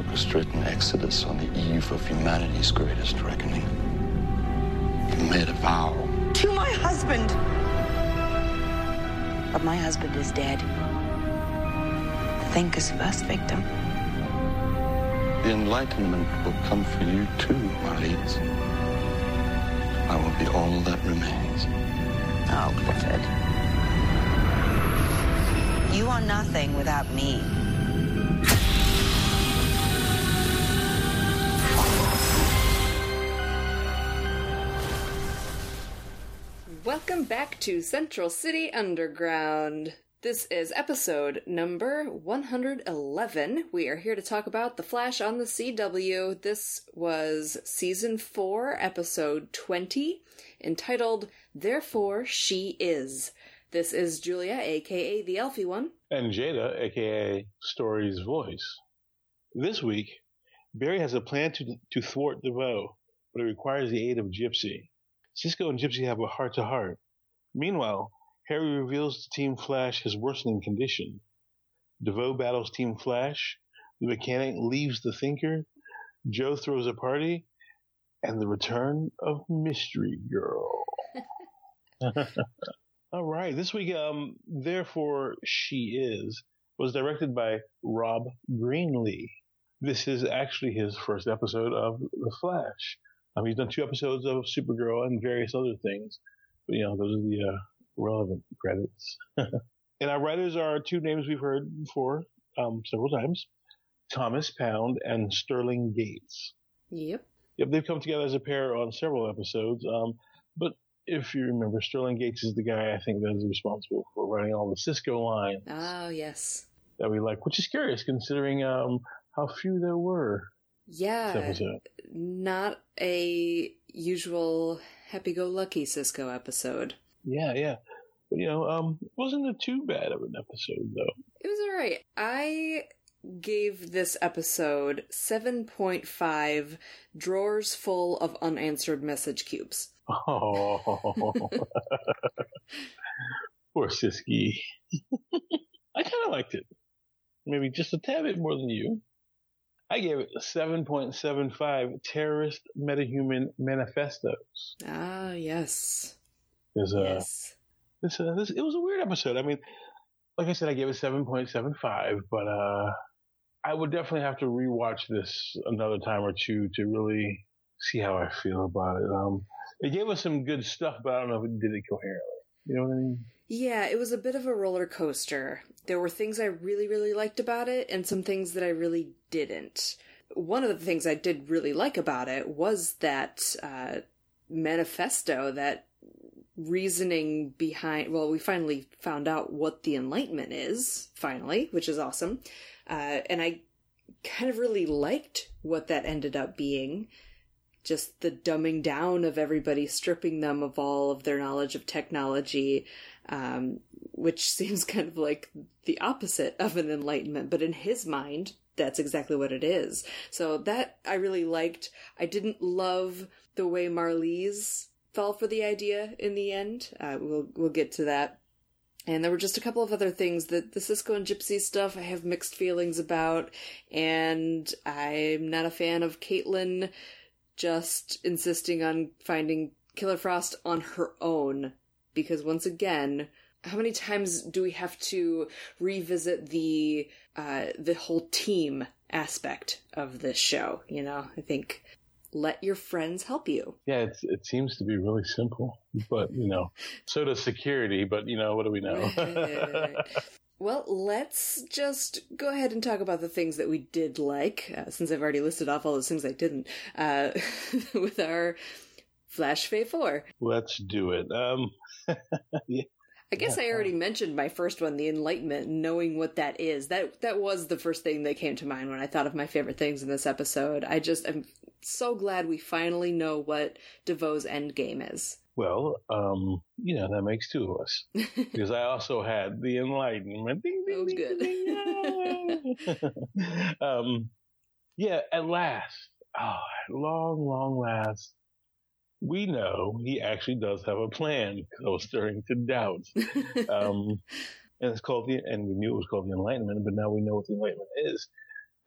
orchestrate an exodus on the eve of humanity's greatest reckoning. You made a vow. To my husband! But my husband is dead. Think his first victim. The Enlightenment will come for you too, Marlies. I will be all that remains. Oh, Clifford. You are nothing without me. Welcome back to Central City Underground. This is episode number 111. We are here to talk about The Flash on the CW. This was season 4, episode 20, entitled Therefore She Is. This is Julia, aka the Elfie One. And Jada, aka Story's voice. This week, Barry has a plan to thwart DeVoe, but it requires the aid of Gypsy. Cisco and Gypsy have a heart-to-heart. Meanwhile, Harry reveals to Team Flash his worsening condition. DeVoe battles Team Flash, the mechanic leaves the Thinker, Joe throws a party, and the return of Mystery Girl. All right, this week, Therefore She Is, was directed by Rob Greenlee. This is actually his first episode of The Flash. He's done 2 episodes of Supergirl and various other things, but those are the relevant credits. And our writers are 2 names we've heard before several times: Thomas Pound and Sterling Gates. Yep, they've come together as a pair on several episodes. But if you remember, Sterling Gates is the guy I think that is responsible for writing all the Cisco lines. Oh, yes. That we like, which is curious considering how few there were. Yeah, not a usual happy-go-lucky Cisco episode. Yeah. But, wasn't it too bad of an episode, though? It was alright. I gave this episode 7.5 drawers full of unanswered message cubes. Oh. Poor Siski. I kind of liked it. Maybe just a tad bit more than you. I gave it 7.75 terrorist metahuman manifestos. Ah, yes. Yes. It was a weird episode. I mean, like I said, I gave it 7.75, but I would definitely have to rewatch this another time or two to really see how I feel about it. It gave us some good stuff, but I don't know if it did it coherently. You know what I mean? Yeah, it was a bit of a roller coaster. There were things I really, really liked about it, and some things that I really didn't. One of the things I did really like about it was that manifesto, that reasoning behind... Well, we finally found out what the Enlightenment is, finally, which is awesome. And I kind of really liked what that ended up being. Just the dumbing down of everybody, stripping them of all of their knowledge of technology, which seems kind of like the opposite of an enlightenment, but in his mind, that's exactly what it is. So that I really liked. I didn't love the way Marlies fell for the idea in the end. We'll get to that. And there were just a couple of other things that the Cisco and Gypsy stuff I have mixed feelings about, and I'm not a fan of Caitlin just insisting on finding Killer Frost on her own, because once again, how many times do we have to revisit the whole team aspect of this show? I think let your friends help you. Yeah, it seems to be really simple, but so does security. But what do we know? Right. Well, let's just go ahead and talk about the things that we did like, since I've already listed off all those things I didn't, with our Flash Fae 4. Let's do it. Yeah. I guess I already mentioned my first one, the Enlightenment, knowing what that is. That was the first thing that came to mind when I thought of my favorite things in this episode. I'm so glad we finally know what DeVoe's endgame is. Well, that makes 2 of us. Because I also had the Enlightenment. Ding, ding, ding, good. Ding. Yeah, at last, at long last, we know he actually does have a plan, because I was starting to doubt. And it's called and we knew it was called the Enlightenment, but now we know what the Enlightenment is.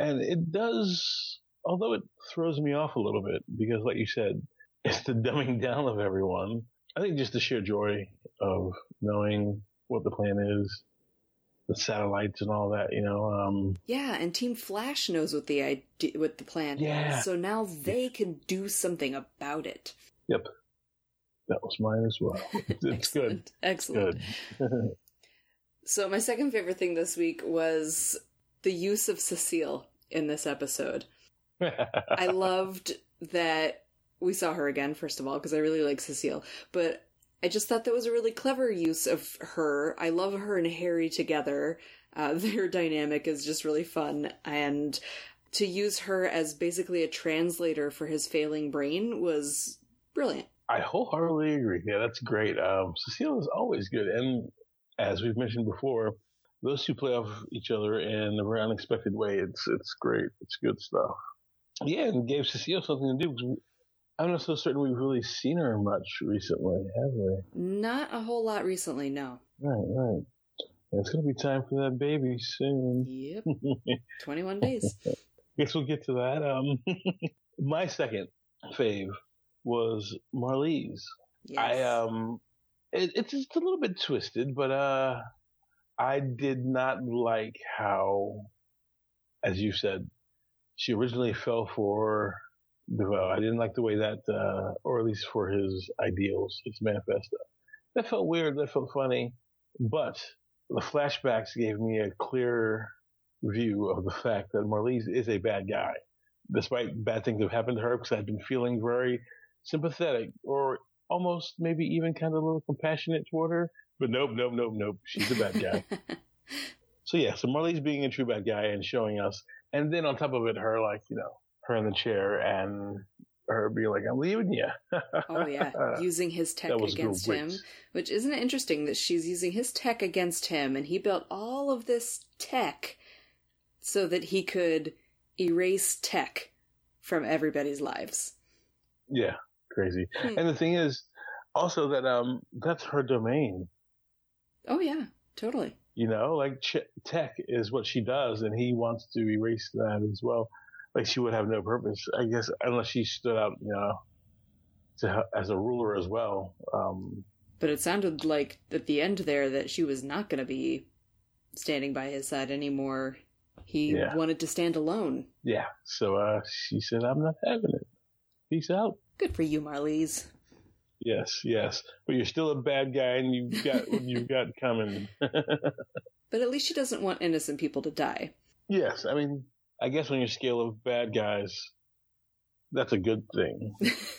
And it does, although it throws me off a little bit, because like you said, it's the dumbing down of everyone. I think just the sheer joy of knowing what the plan is, the satellites and all that, Yeah, and Team Flash knows what the plan is, so now they can do something about it. Yep. That was mine as well. It's good. Excellent. Good. So my second favorite thing this week was the use of Cecile in this episode. I loved that we saw her again, first of all, because I really like Cecile, but I just thought that was a really clever use of her. I love her and Harry together. Their dynamic is just really fun, and to use her as basically a translator for his failing brain was brilliant. I wholeheartedly agree. Yeah, that's great. Cecile is always good, and as we've mentioned before, those two play off each other in a very unexpected way. It's great. It's good stuff. Yeah, and gave Cecile something to do, because I'm not so certain we've really seen her much recently, have we? Not a whole lot recently, no. Right. Yeah, it's going to be time for that baby soon. Yep. 21 days. Guess we'll get to that. My second fave was Marlize. Yes. It's just a little bit twisted, but I did not like how, as you said, she originally fell for DeVoe. I didn't like the way that, or at least for his ideals, his manifesto. That felt weird. That felt funny. But the flashbacks gave me a clear view of the fact that Marlize is a bad guy, despite bad things have happened to her, because I've been feeling very sympathetic, or almost maybe even kind of a little compassionate toward her. But nope. She's a bad guy. So Marlize being a true bad guy and showing us, and then on top of it, her her in the chair and her being like, I'm leaving you. Oh yeah, using his tech against him. Which, isn't it interesting that she's using his tech against him, and he built all of this tech so that he could erase tech from everybody's lives. Yeah, crazy. And the thing is also that that's her domain. Oh yeah, totally. Tech is what she does, and he wants to erase that as well. Like, she would have no purpose, I guess, unless she stood out, as a ruler as well. But it sounded like at the end there that she was not going to be standing by his side anymore. He wanted to stand alone. Yeah. So she said, I'm not having it. Peace out. Good for you, Marlize. Yes. But you're still a bad guy, and you've got what you've got coming. But at least she doesn't want innocent people to die. Yes. I mean, I guess on your scale of bad guys, that's a good thing.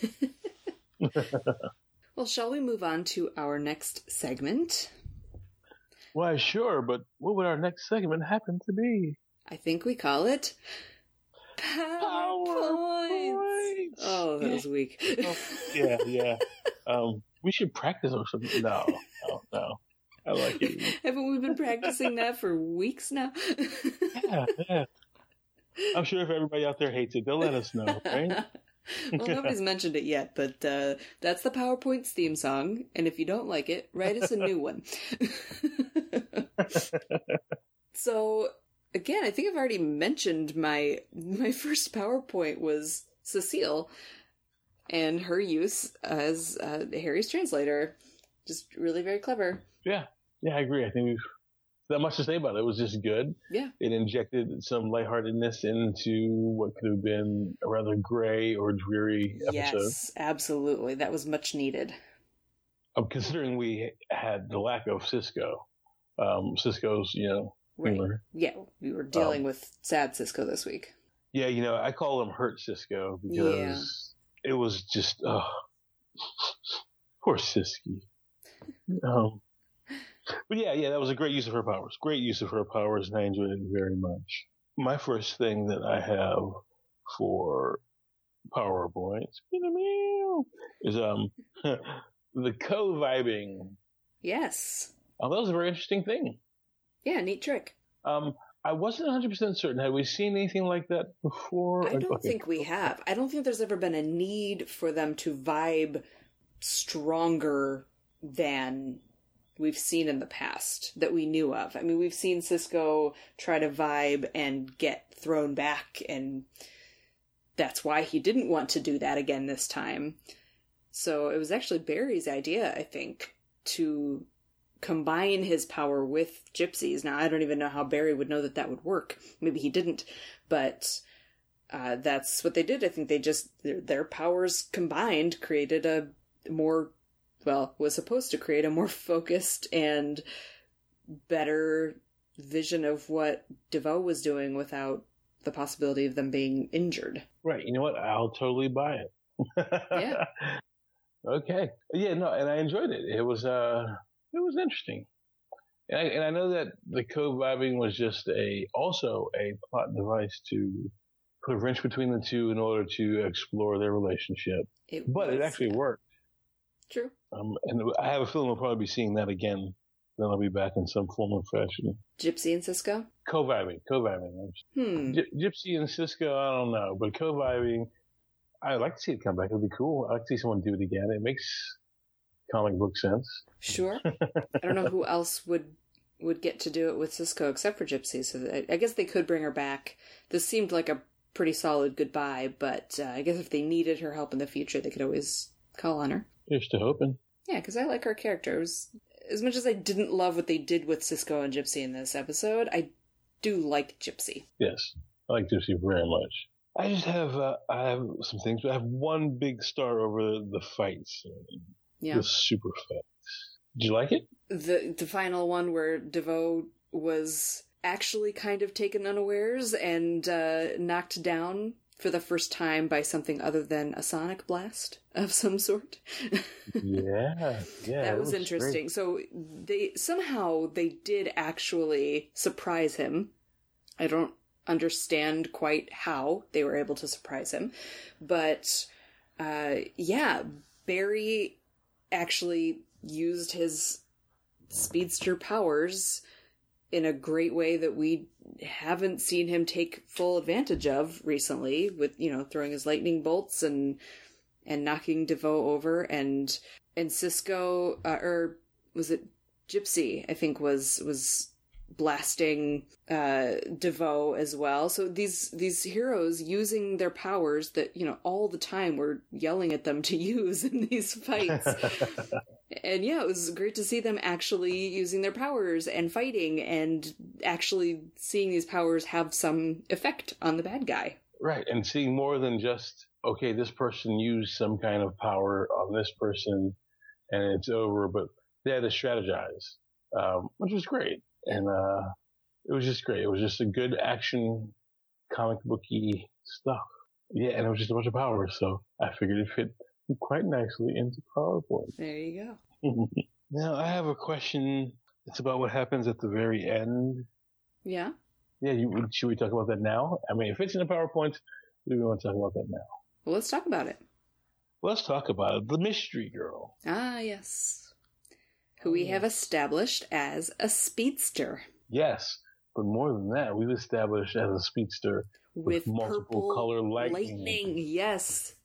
Well, shall we move on to our next segment? Why, sure, but what would our next segment happen to be? I think we call it PowerPoints. Oh, that was weak. Yeah. We should practice or something. No. I like it. Haven't we been practicing that for weeks now? Yeah. I'm sure if everybody out there hates it, they'll let us know, right? Well, nobody's mentioned it yet, but that's the PowerPoints theme song, and if you don't like it, write us a new one. So, again, I think I've already mentioned my first PowerPoint was Cecile, and her use as Harry's translator. Just really very clever. Yeah, I agree. I think we've not much to say about it. It was just good. Yeah. It injected some lightheartedness into what could have been a rather gray or dreary episode. Yes, absolutely. That was much needed. Considering we had the lack of Cisco. Cisco's, humor. Right. Yeah, we were dealing with sad Cisco this week. Yeah, I call him Hurt Cisco because it was just, poor Siski. But yeah, that was a great use of her powers. Great use of her powers, and I enjoyed it very much. My first thing that I have for PowerPoints is the co-vibing. Yes. Oh, that was a very interesting thing. Yeah, neat trick. I wasn't 100% certain. Have we seen anything like that before? I don't think we have. I don't think there's ever been a need for them to vibe stronger than we've seen in the past that we knew of. I mean, we've seen Sisko try to vibe and get thrown back, and that's why he didn't want to do that again this time. So it was actually Barry's idea, I think, to combine his power with Gypsy's. Now, I don't even know how Barry would know that that would work. Maybe he didn't, but that's what they did. I think they just, their powers combined created a more, well, was supposed to create a more focused and better vision of what DeVoe was doing without the possibility of them being injured. Right. You know what? I'll totally buy it. Yeah. Okay. Yeah, no, and I enjoyed it. It was interesting. And I know that the co-vibing was just also a plot device to put a wrench between the two in order to explore their relationship. It actually worked. True. And I have a feeling we'll probably be seeing that again. Then I'll be back in some form or fashion. Gypsy and Sisko? Co-vibing. Gypsy and Sisko, I don't know. But co-vibing, I'd like to see it come back. It would be cool. I'd like to see someone do it again. It makes comic book sense. Sure. I don't know who else would get to do it with Sisko except for Gypsy. So I guess they could bring her back. This seemed like a pretty solid goodbye, but I guess if they needed her help in the future, they could always call on her. Here's to hoping. Yeah, because I like her characters. As much as I didn't love what they did with Sisko and Gypsy in this episode, I do like Gypsy. Yes, I like Gypsy very much. I just have I have some things. I have one big star over the fights. Yeah. The super fights. Did you like it? The final one where DeVoe was actually kind of taken unawares and knocked down for the first time by something other than a sonic blast of some sort. Yeah. That was interesting. Great. So they did actually surprise him. I don't understand quite how they were able to surprise him. But, Barry actually used his speedster powers in a great way that we haven't seen him take full advantage of recently, with, throwing his lightning bolts and knocking DeVoe over, and Sisko, or was it Gypsy, I think was blasting DeVoe as well. So these heroes using their powers that, all the time we're yelling at them to use in these fights. And yeah, it was great to see them actually using their powers and fighting and actually seeing these powers have some effect on the bad guy. Right, and seeing more than just, okay, this person used some kind of power on this person and it's over, but they had to strategize, which was great. And it was just great. It was just a good action, comic booky stuff. Yeah, and it was just a bunch of power, so I figured it fit quite nicely into PowerPoint. There you go. Now, I have a question. It's about what happens at the very end. Yeah? Yeah, should we talk about that now? I mean, if it's in the PowerPoint, do we want to talk about that now? Well, let's talk about it. Let's talk about it. The mystery girl. Ah, yes. Who we have established as a speedster. Yes, but more than that, we've established as a speedster with multiple color lightning. Yes.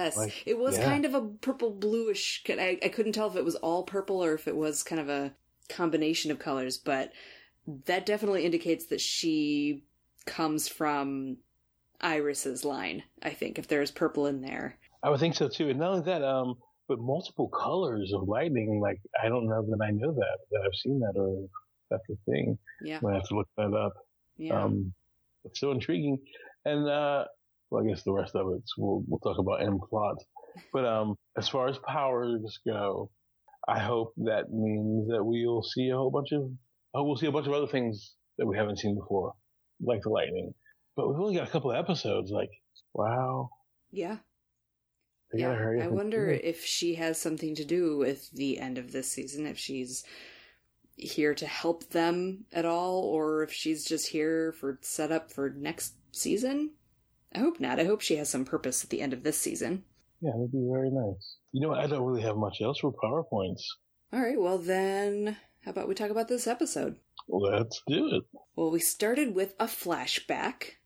It was kind of a purple bluish. I couldn't tell if it was all purple or if it was kind of a combination of colors, but that definitely indicates that she comes from Iris's line, I think, if there's purple in there. I would think so too. And not only that, but multiple colors of lightning, like, I don't know that I know that I've seen that, or that's a thing. Yeah. I have to look that up. Yeah. It's so intriguing. And, well, I guess the rest of it, we'll talk about end plot. But as far as powers go, I hope that means that we'll see a bunch of other things that we haven't seen before, like the lightning. But we've only got a couple of episodes. Like, wow. Yeah. They gotta hurry up. I wonder if she has something to do with the end of this season, if she's here to help them at all, or if she's just here for setup for next season. I hope not. I hope she has some purpose at the end of this season. Yeah, that'd be very nice. You know what? I don't really have much else for PowerPoints. All right, well then, how about we talk about this episode? Let's do it. Well, we started with a flashback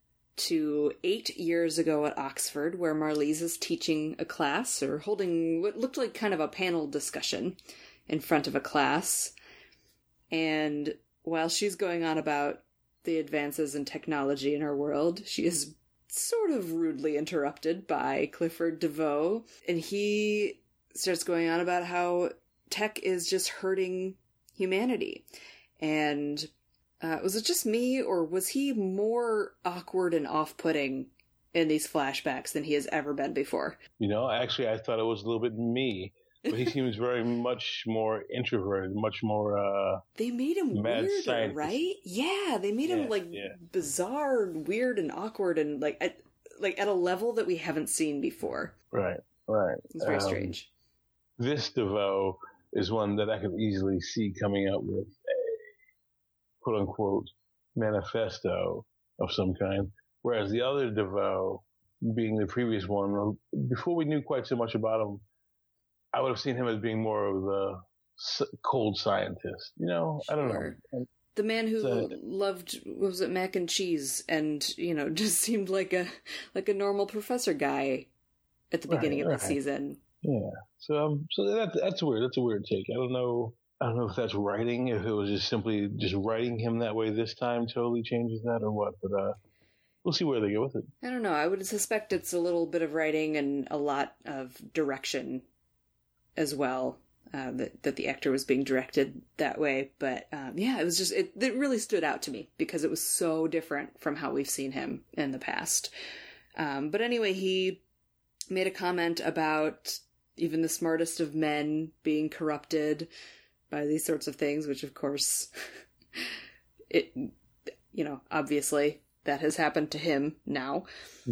to 8 years ago at Oxford, where Marlize is teaching a class, or holding what looked like kind of a panel discussion in front of a class. And while she's going on about the advances in technology in our world, she is sort of rudely interrupted by Clifford DeVoe, and he starts going on about how tech is just hurting humanity. And was it just me, or was he more awkward and off-putting in these flashbacks than he has ever been before? Actually, I thought it was a little bit me. But he seems very much more introverted, much more, they made him weirder, scientist. right? Yeah, they made him, bizarre, weird, and awkward, and, at a level that we haven't seen before. Right. It's very strange. This DeVoe is one that I could easily see coming up with a quote-unquote manifesto of some kind, whereas the other DeVoe, being the previous one, before we knew quite so much about him, I would have seen him as being more of the cold scientist. I don't know. The man who loved, what was it, mac and cheese, and, just seemed like a normal professor guy at the beginning of the season. Yeah. So that's weird. That's a weird take. I don't know if that's writing, if it was just simply just writing him that way this time totally changes that or what, but we'll see where they go with it. I don't know. I would suspect it's a little bit of writing and a lot of direction as well, that the actor was being directed that way. But it was just, it really stood out to me because it was so different from how we've seen him in the past. But anyway, he made a comment about even the smartest of men being corrupted by these sorts of things, which of course, obviously that has happened to him now.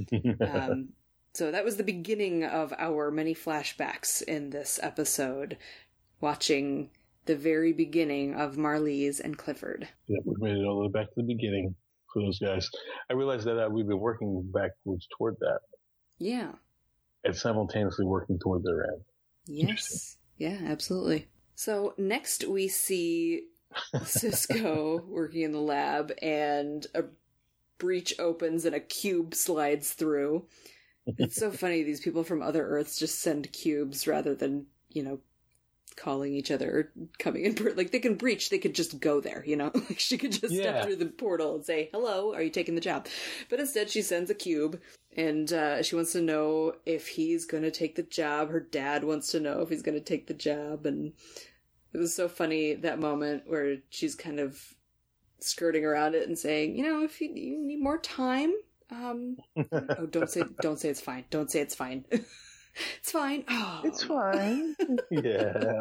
So that was the beginning of our many flashbacks in this episode, watching the very beginning of Marlize and Clifford. Yeah, we made it all the way back to the beginning for those guys. I realized that we've been working backwards toward that. Yeah. And simultaneously working toward their end. Yes. Yeah, absolutely. So next we see Cisco working in the lab, and a breach opens and a cube slides through. It's so funny, these people from other Earths just send cubes rather than, calling each other or coming in. They can breach, they could just go there, she could just step through the portal and say, hello, are you taking the job? But instead she sends a cube, and she wants to know if he's going to take the job. Her dad wants to know if he's going to take the job, and it was so funny, that moment where she's kind of skirting around it and saying, if you need more time, don't say it's fine. Don't say it's fine. It's fine. Oh. It's fine. Yeah.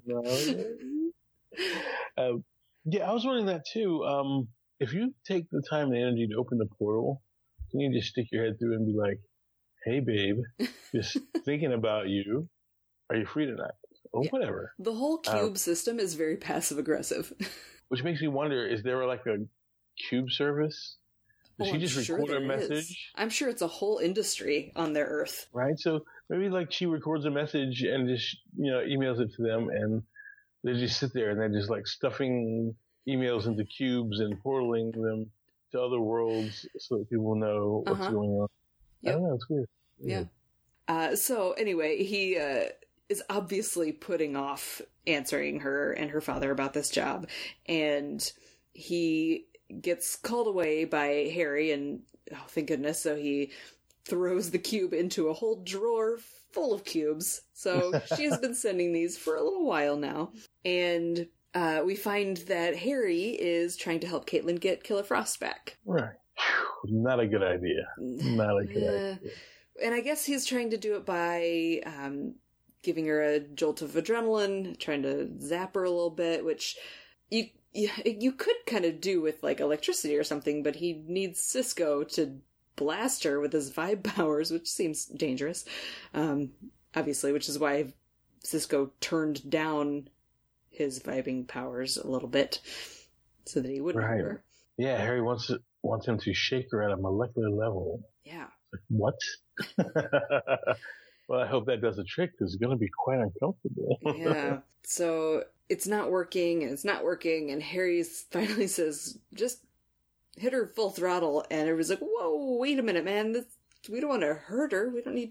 I was wondering that too. If you take the time and energy to open the portal, can you just stick your head through and be like, hey babe, just thinking about you. Are you free tonight? Or whatever. The whole cube system is very passive aggressive. Which makes me wonder, is there a cube service? Does she just record a message? I'm sure it's a whole industry on their Earth. Right? So maybe she records a message and just, emails it to them, and they just sit there and they're just stuffing emails into cubes and portaling them to other worlds so that people know what's going on. Yep. I don't know, it's weird. Yeah. So anyway, he is obviously putting off answering her and her father about this job, and he gets called away by Harry, and oh, thank goodness, so he throws the cube into a whole drawer full of cubes. So she has been sending these for a little while now, and we find that Harry is trying to help Caitlin get Killer Frost back. Right. Not a good idea. Not a good idea. And I guess he's trying to do it by giving her a jolt of adrenaline, trying to zap her a little bit, which you could kind of do with electricity or something, but he needs Cisco to blast her with his vibe powers, which seems dangerous, obviously, which is why Cisco turned down his vibing powers a little bit so that he wouldn't hurt her. Yeah, Harry wants him to shake her at a molecular level. Yeah. What? Well, I hope that does the trick, because it's going to be quite uncomfortable. Yeah. So it's not working, and Harry finally says, just hit her full throttle, and everybody's like, whoa, wait a minute, man. We don't want to hurt her. We don't need to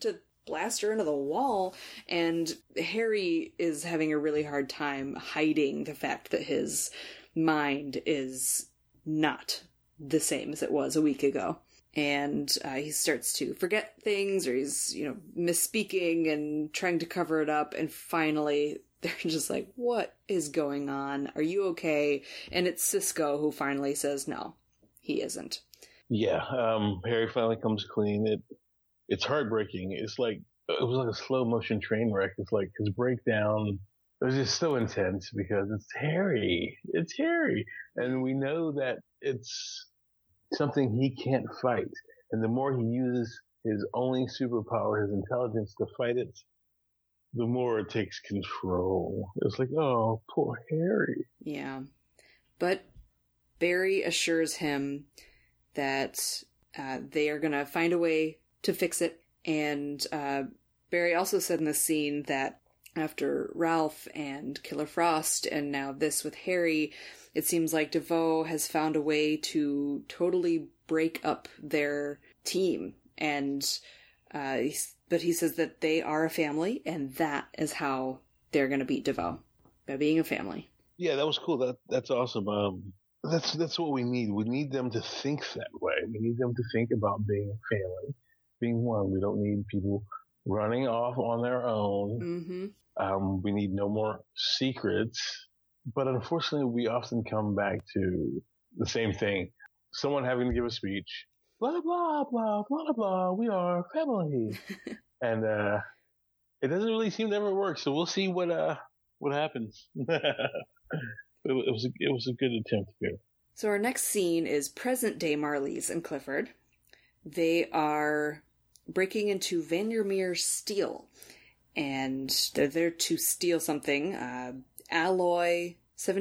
blast her into the wall. And Harry is having a really hard time hiding the fact that his mind is not the same as it was a week ago. And he starts to forget things, or he's, misspeaking and trying to cover it up. And finally, they're just like, what is going on? Are you okay? And it's Cisco who finally says, no, he isn't. Yeah, Harry finally comes clean. It's heartbreaking. It was like a slow motion train wreck. It's like his breakdown. It was just so intense because it's Harry. It's Harry. And we know that it's something he can't fight. And the more he uses his only superpower, his intelligence, to fight it, the more it takes control. It's like, oh, poor Harry. Yeah. But Barry assures him that they are going to find a way to fix it. And Barry also said in the scene that after Ralph and Killer Frost, and now this with Harry, it seems like DeVoe has found a way to totally break up their team. And but he says that they are a family, and that is how they're going to beat DeVoe, by being a family. Yeah, that was cool. That's awesome. That's what we need. We need them to think that way. We need them to think about being family, being one. We don't need people running off on their own. Mm-hmm. We need no more secrets. But unfortunately, we often come back to the same thing. Someone having to give a speech. Blah, blah, blah, blah, blah. We are family. And it doesn't really seem to ever work. So we'll see what happens. It was a good attempt here. So our next scene is present-day Marlies and Clifford. They are breaking into Vandermeer Steel. And they're there to steal something. Alloy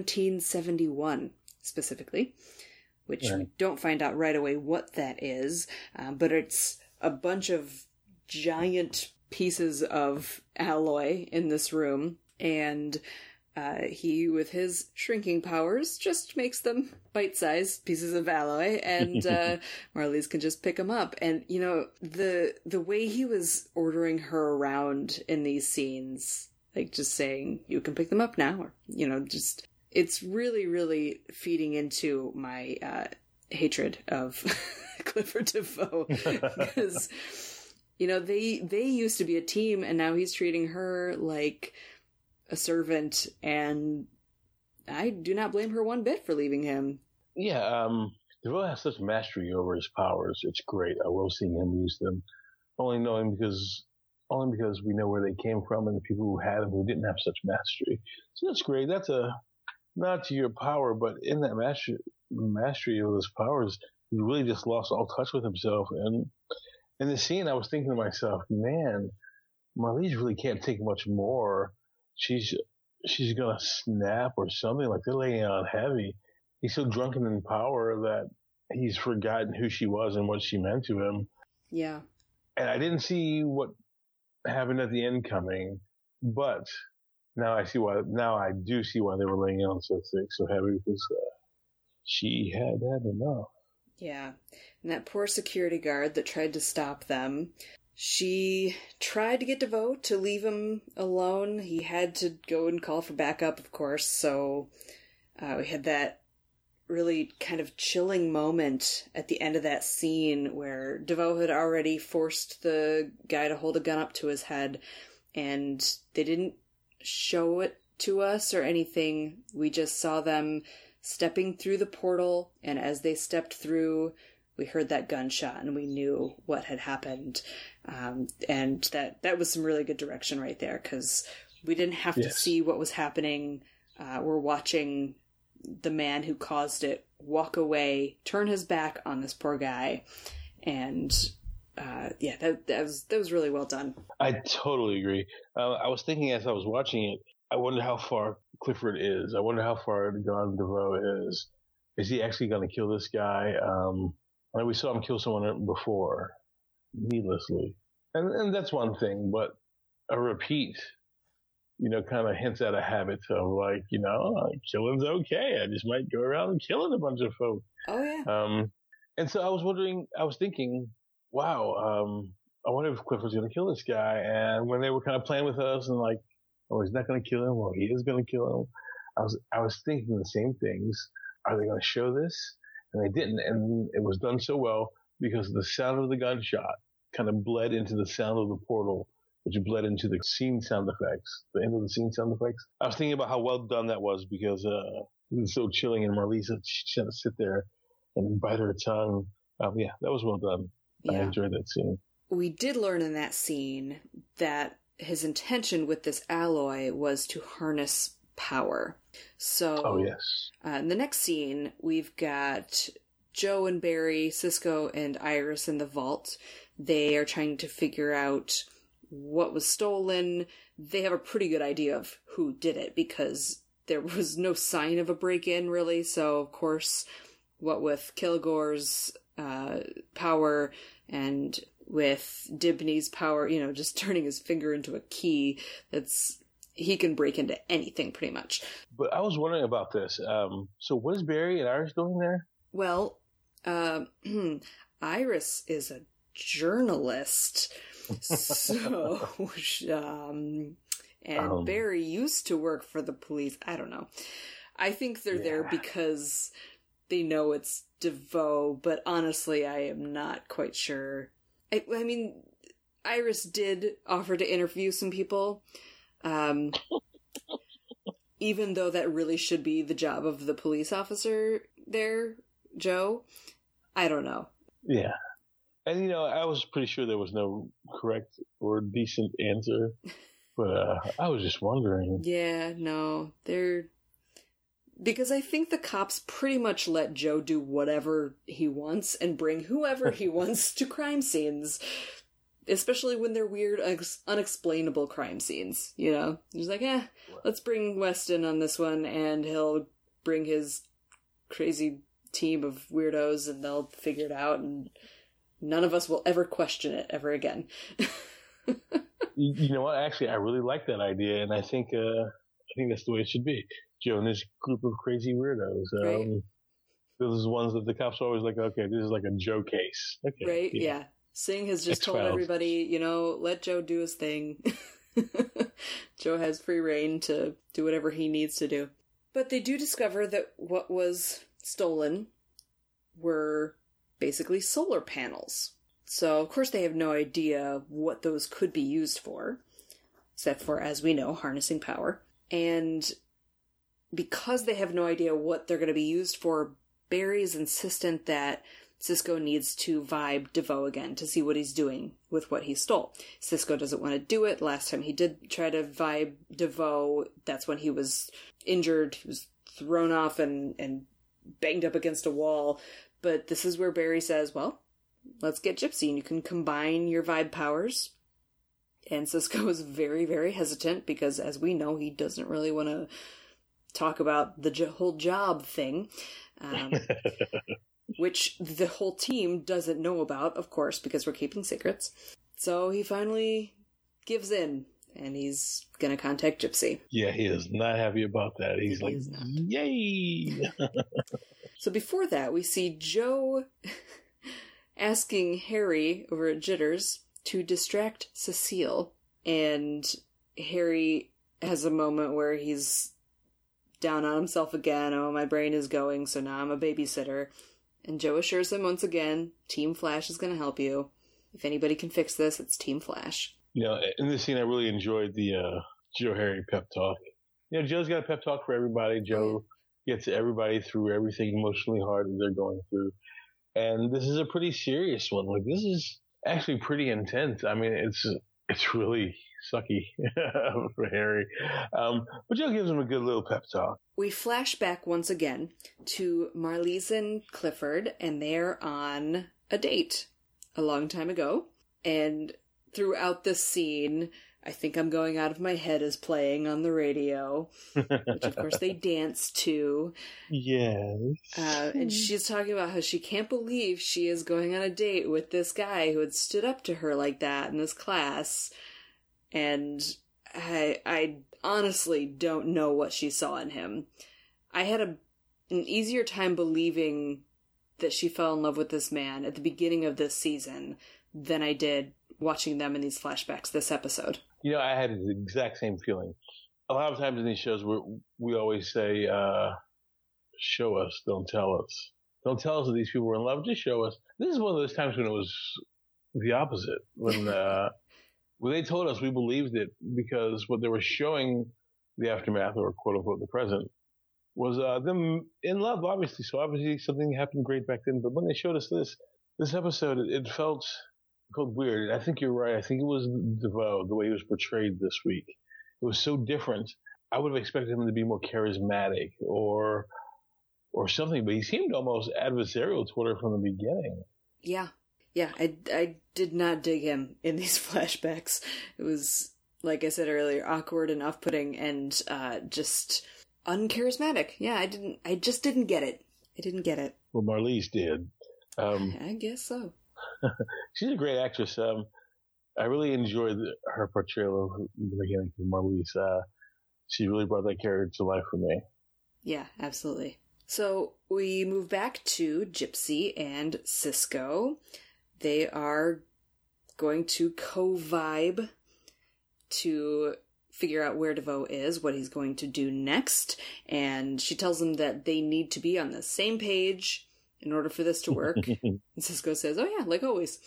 1771, specifically. Which we don't find out right away what that is, but it's a bunch of giant pieces of alloy in this room, and he, with his shrinking powers, just makes them bite-sized pieces of alloy, and Marlies can just pick them up. And, the way he was ordering her around in these scenes, like just saying, you can pick them up now, or, just... It's really, really feeding into my hatred of Clifford DeVoe. Because, they used to be a team, and now he's treating her like a servant, and I do not blame her one bit for leaving him. Yeah, DeVoe has such mastery over his powers. It's great. I love seeing him use them. Only because we know where they came from and the people who had them who didn't have such mastery. So that's great. That's not to your power, but in that mastery of those powers, he really just lost all touch with himself. And in the scene, I was thinking to myself, man, Marlies really can't take much more. She's gonna snap or something. Like, they're laying on heavy. He's so drunken in power that he's forgotten who she was and what she meant to him. Yeah. And I didn't see what happened at the end coming, but now I do see why they were laying on so thick, so heavy, because she had enough. Yeah. And that poor security guard that tried to stop them, she tried to get DeVoe to leave him alone. He had to go and call for backup, of course, so we had that really kind of chilling moment at the end of that scene where DeVoe had already forced the guy to hold a gun up to his head, and they didn't show it to us or anything. We just saw them stepping through the portal, and as they stepped through, we heard that gunshot and we knew what had happened. And that was some really good direction right there, because we didn't have to see what was happening. We're watching the man who caused it walk away, turn his back on this poor guy, and that was really well done. I totally agree. I was thinking as I was watching it, I wonder how far Clifford is. I wonder how far gone DeVoe is. Is he actually going to kill this guy? We saw him kill someone before, needlessly. And that's one thing, but a repeat, kind of hints at a habit of like, killing's okay. I just might go around killing a bunch of folks. Oh, yeah. And so I was thinking, wow, I wonder if Clifford's going to kill this guy. And when they were kind of playing with us and like, oh, he's not going to kill him, or he is going to kill him, I was thinking the same things. Are they going to show this? And they didn't. And it was done so well because the sound of the gunshot kind of bled into the sound of the portal, which bled into the scene sound effects, the end of the scene sound effects. I was thinking about how well done that was because it was so chilling, and Marlisa, she had to sit there and bite her tongue. Yeah, that was well done. Yeah. I enjoyed that scene. We did learn in that scene that his intention with this alloy was to harness power. So, yes. In the next scene, we've got Joe and Barry, Cisco and Iris in the vault. They are trying to figure out what was stolen. They have a pretty good idea of who did it because there was no sign of a break-in, really. So, of course, what with Kilgore's power and with Dibney's power, just turning his finger into a key, he can break into anything pretty much. But I was wondering about this. So what is Barry and Iris doing there? Well, Iris is a journalist. So, and Barry used to work for the police. I don't know. I think they're there because they know it's DeVoe, but honestly, I am not quite sure. I mean, Iris did offer to interview some people, even though that really should be the job of the police officer there, Joe. I don't know. Yeah. And, I was pretty sure there was no correct or decent answer, but I was just wondering. Yeah, no, because I think the cops pretty much let Joe do whatever he wants and bring whoever he wants to crime scenes, especially when they're weird, unexplainable crime scenes, He's like, let's bring Weston on this one, and he'll bring his crazy team of weirdos, and they'll figure it out, and none of us will ever question it ever again. You know what? Actually, I really like that idea, and I think that's the way it should be. Joe and this group of crazy weirdos. Right. Those are the ones that the cops are always like, okay, this is like a Joe case. Okay, right? Yeah. Singh has just told everybody, let Joe do his thing. Joe has free reign to do whatever he needs to do. But they do discover that what was stolen were basically solar panels. So, of course, they have no idea what those could be used for, except for, as we know, harnessing power. And because they have no idea what they're going to be used for, Barry's insistent that Cisco needs to vibe DeVoe again to see what he's doing with what he stole. Cisco doesn't want to do it. Last time he did try to vibe DeVoe, that's when he was injured. He was thrown off and banged up against a wall. But this is where Barry says, well, let's get Gypsy and you can combine your vibe powers. And Cisco is very, very hesitant because, as we know, he doesn't really want to talk about the whole job thing, which the whole team doesn't know about, of course, because we're keeping secrets. So he finally gives in, and he's going to contact Gypsy. Yeah, he is not happy about that. He's like, yay! So before that, we see Joe asking Harry over at Jitters to distract Cecile, and Harry has a moment where he's down on himself again. Oh, my brain is going, so now I'm a babysitter. And Joe assures him once again, Team Flash is going to help you. If anybody can fix this, it's Team Flash. In this scene, I really enjoyed the Joe Harry pep talk. Joe's got a pep talk for everybody. Joe gets everybody through everything emotionally hard that they're going through. And this is a pretty serious one. Like, this is actually pretty intense. I mean, it's really sucky for Harry. But Joe gives him a good little pep talk. We flash back once again to Marlise and Clifford, and they're on a date a long time ago. And throughout this scene, I Think I'm Going Out of My Head is playing on the radio, which of course they dance to. Yes. And she's talking about how she can't believe she is going on a date with this guy who had stood up to her like that in this class. And I honestly don't know what she saw in him. I had an easier time believing that she fell in love with this man at the beginning of this season than I did watching them in these flashbacks this episode. You know, I had the exact same feeling. A lot of times in these shows, we always say, show us, don't tell us. Don't tell us that these people were in love, just show us. This is one of those times when it was the opposite. When they told us, we believed it, because what they were showing the aftermath, or quote-unquote the present, was them in love, obviously. So obviously something happened great back then. But when they showed us this episode, it felt weird. I think you're right. I think it was DeVoe, the way he was portrayed this week. It was so different. I would have expected him to be more charismatic or something, but he seemed almost adversarial toward her from the beginning. Yeah. I did not dig him in these flashbacks. It was, like I said earlier, awkward and off-putting and just uncharismatic. Yeah, I just didn't get it. I didn't get it. Well, Marlise did. I guess so. She's a great actress. I really enjoyed her portrayal of the beginning of Marlise. She really brought that character to life for me. Yeah, absolutely. So we move back to Gypsy and Sisko. They are going to co-vibe to figure out where DeVoe is, what he's going to do next, and she tells them that they need to be on the same page in order for this to work. And Sisko says, oh yeah, like always.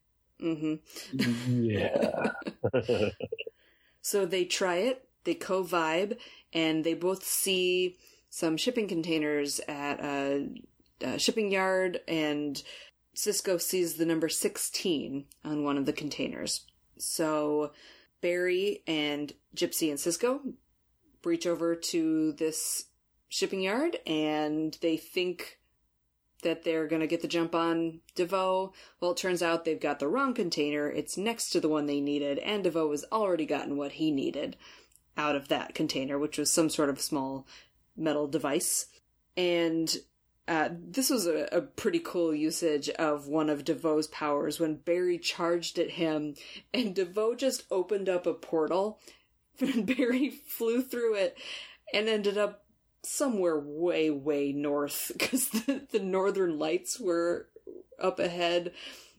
Mm-hmm. Yeah. So they try it, they co-vibe, and they both see some shipping containers at a shipping yard, and Sisko sees the number 16 on one of the containers. So Barry and Gypsy and Sisko breach over to this shipping yard, and they think that they're going to get the jump on DeVoe. Well, it turns out they've got the wrong container. It's next to the one they needed, and DeVoe has already gotten what he needed out of that container, which was some sort of small metal device. And this was a pretty cool usage of one of DeVoe's powers when Barry charged at him, and DeVoe just opened up a portal, and Barry flew through it and ended up somewhere way, way north, because the northern lights were up ahead.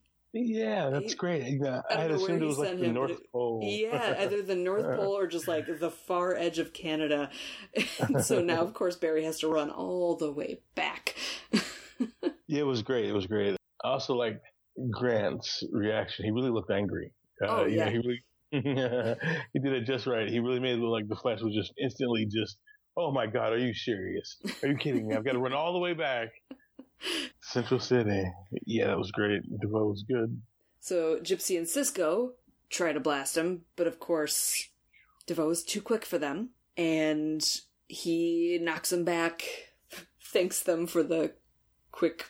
Yeah, that's great. I had assumed it was like the North Pole. Yeah, either the North Pole or just like the far edge of Canada. And so now, of course, Barry has to run all the way back. Yeah, it was great. It was great. I also liked Grant's reaction. He really looked angry. Oh, yeah. He really, he did it just right. He really made it look like the Flash was just instantly just, oh my God, are you serious? Are you kidding me? I've got to run all the way back. Central City. Yeah, that was great. DeVoe was good. So Gypsy and Sisko try to blast him, but of course DeVoe is too quick for them, and he knocks them back, thanks them for the quick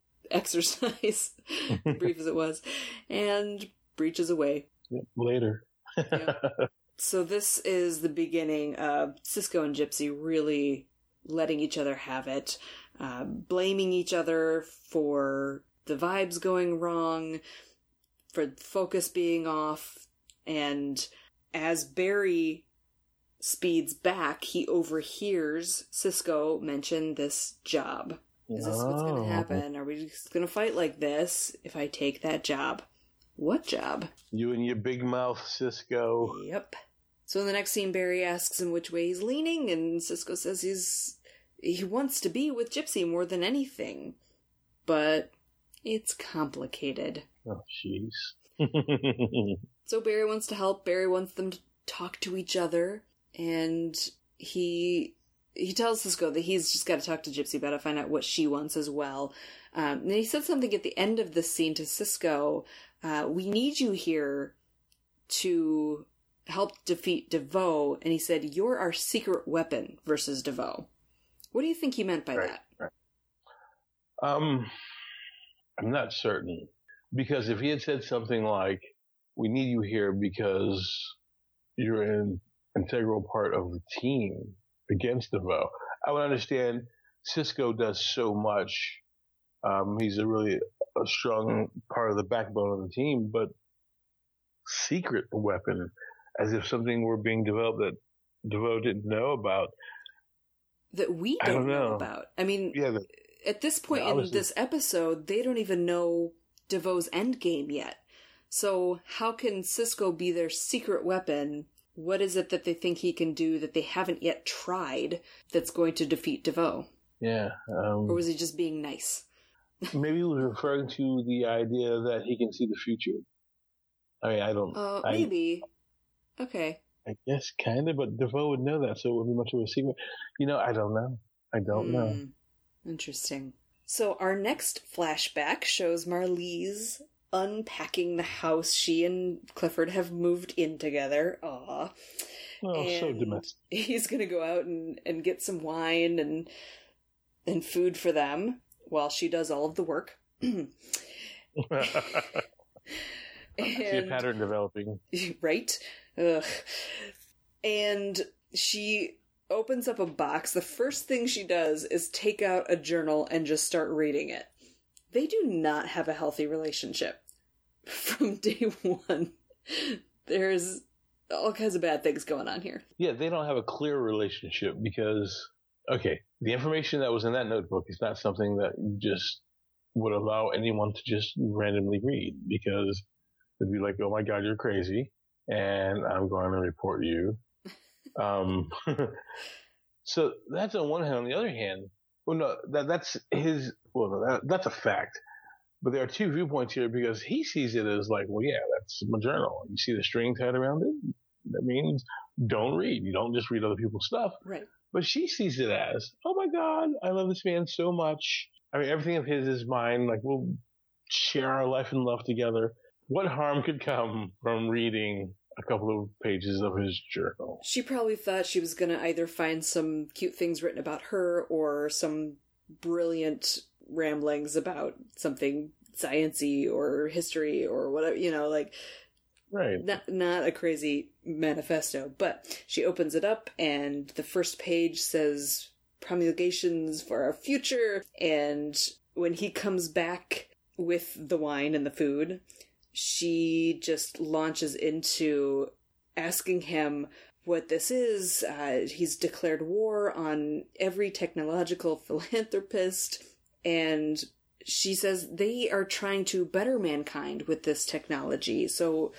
exercise, brief as it was, and breaches away. Yep, later. Yep. So this is the beginning of Sisko and Gypsy really letting each other have it, blaming each other for the vibes going wrong, for focus being off, and as Barry speeds back, he overhears Sisko mention this job. Is this what's going to happen? Are we just going to fight like this if I take that job? What job? You and your big mouth, Sisko. Yep. So in the next scene, Barry asks him which way he's leaning, and Sisko says he wants to be with Gypsy more than anything. But it's complicated. Oh, jeez. So Barry wants to help. Barry wants them to talk to each other, and he tells Sisko that he's just got to talk to Gypsy about it, find out what she wants as well. And he said something at the end of the scene to Sisko. We need you here to help defeat DeVoe. And he said, you're our secret weapon versus DeVoe. What do you think he meant by that? Right. I'm not certain. Because if he had said something like, we need you here because you're an integral part of the team against DeVoe, I would understand. Sisko does so much. He's a strong part of the backbone of the team, but secret weapon, as if something were being developed that DeVoe didn't know about. That we don't know about. I mean, at this point in this episode, they don't even know DeVoe's endgame yet. So how can Cisco be their secret weapon? What is it that they think he can do that they haven't yet tried that's going to defeat DeVoe? Yeah. Or was he just being nice? Maybe he was referring to the idea that he can see the future. I mean, I don't... maybe. Okay. I guess kind of, but DeVoe would know that, so it wouldn't be much of a secret. I don't know. I don't know. Interesting. So our next flashback shows Marlize unpacking the house she and Clifford have moved in together. Aw. Oh, so domestic. He's going to go out and get some wine and food for them while she does all of the work. I see a pattern developing. Right? Ugh. And she opens up a box. The first thing she does is take out a journal and just start reading it. They do not have a healthy relationship. From day one, there's all kinds of bad things going on here. Yeah, they don't have a clear relationship because, okay, the information that was in that notebook is not something that you just would allow anyone to just randomly read, because they'd be like, oh my God, you're crazy, and I'm going to report you. So that's on one hand. On the other hand, that's a fact. But there are two viewpoints here, because he sees it as like, well, yeah, that's my journal. You see the string tied around it? That means don't read. You don't just read other people's stuff. Right. But she sees it as, oh my God, I love this man so much. I mean, everything of his is mine. Like, we'll share our life and love together. What harm could come from reading a couple of pages of his journal? She probably thought she was going to either find some cute things written about her or some brilliant ramblings about something science-y or history or whatever, right. Not a crazy manifesto. But she opens it up and the first page says promulgations for our future. And when he comes back with the wine and the food, she just launches into asking him what this is. He's declared war on every technological philanthropist. And she says they are trying to better mankind with this technology. So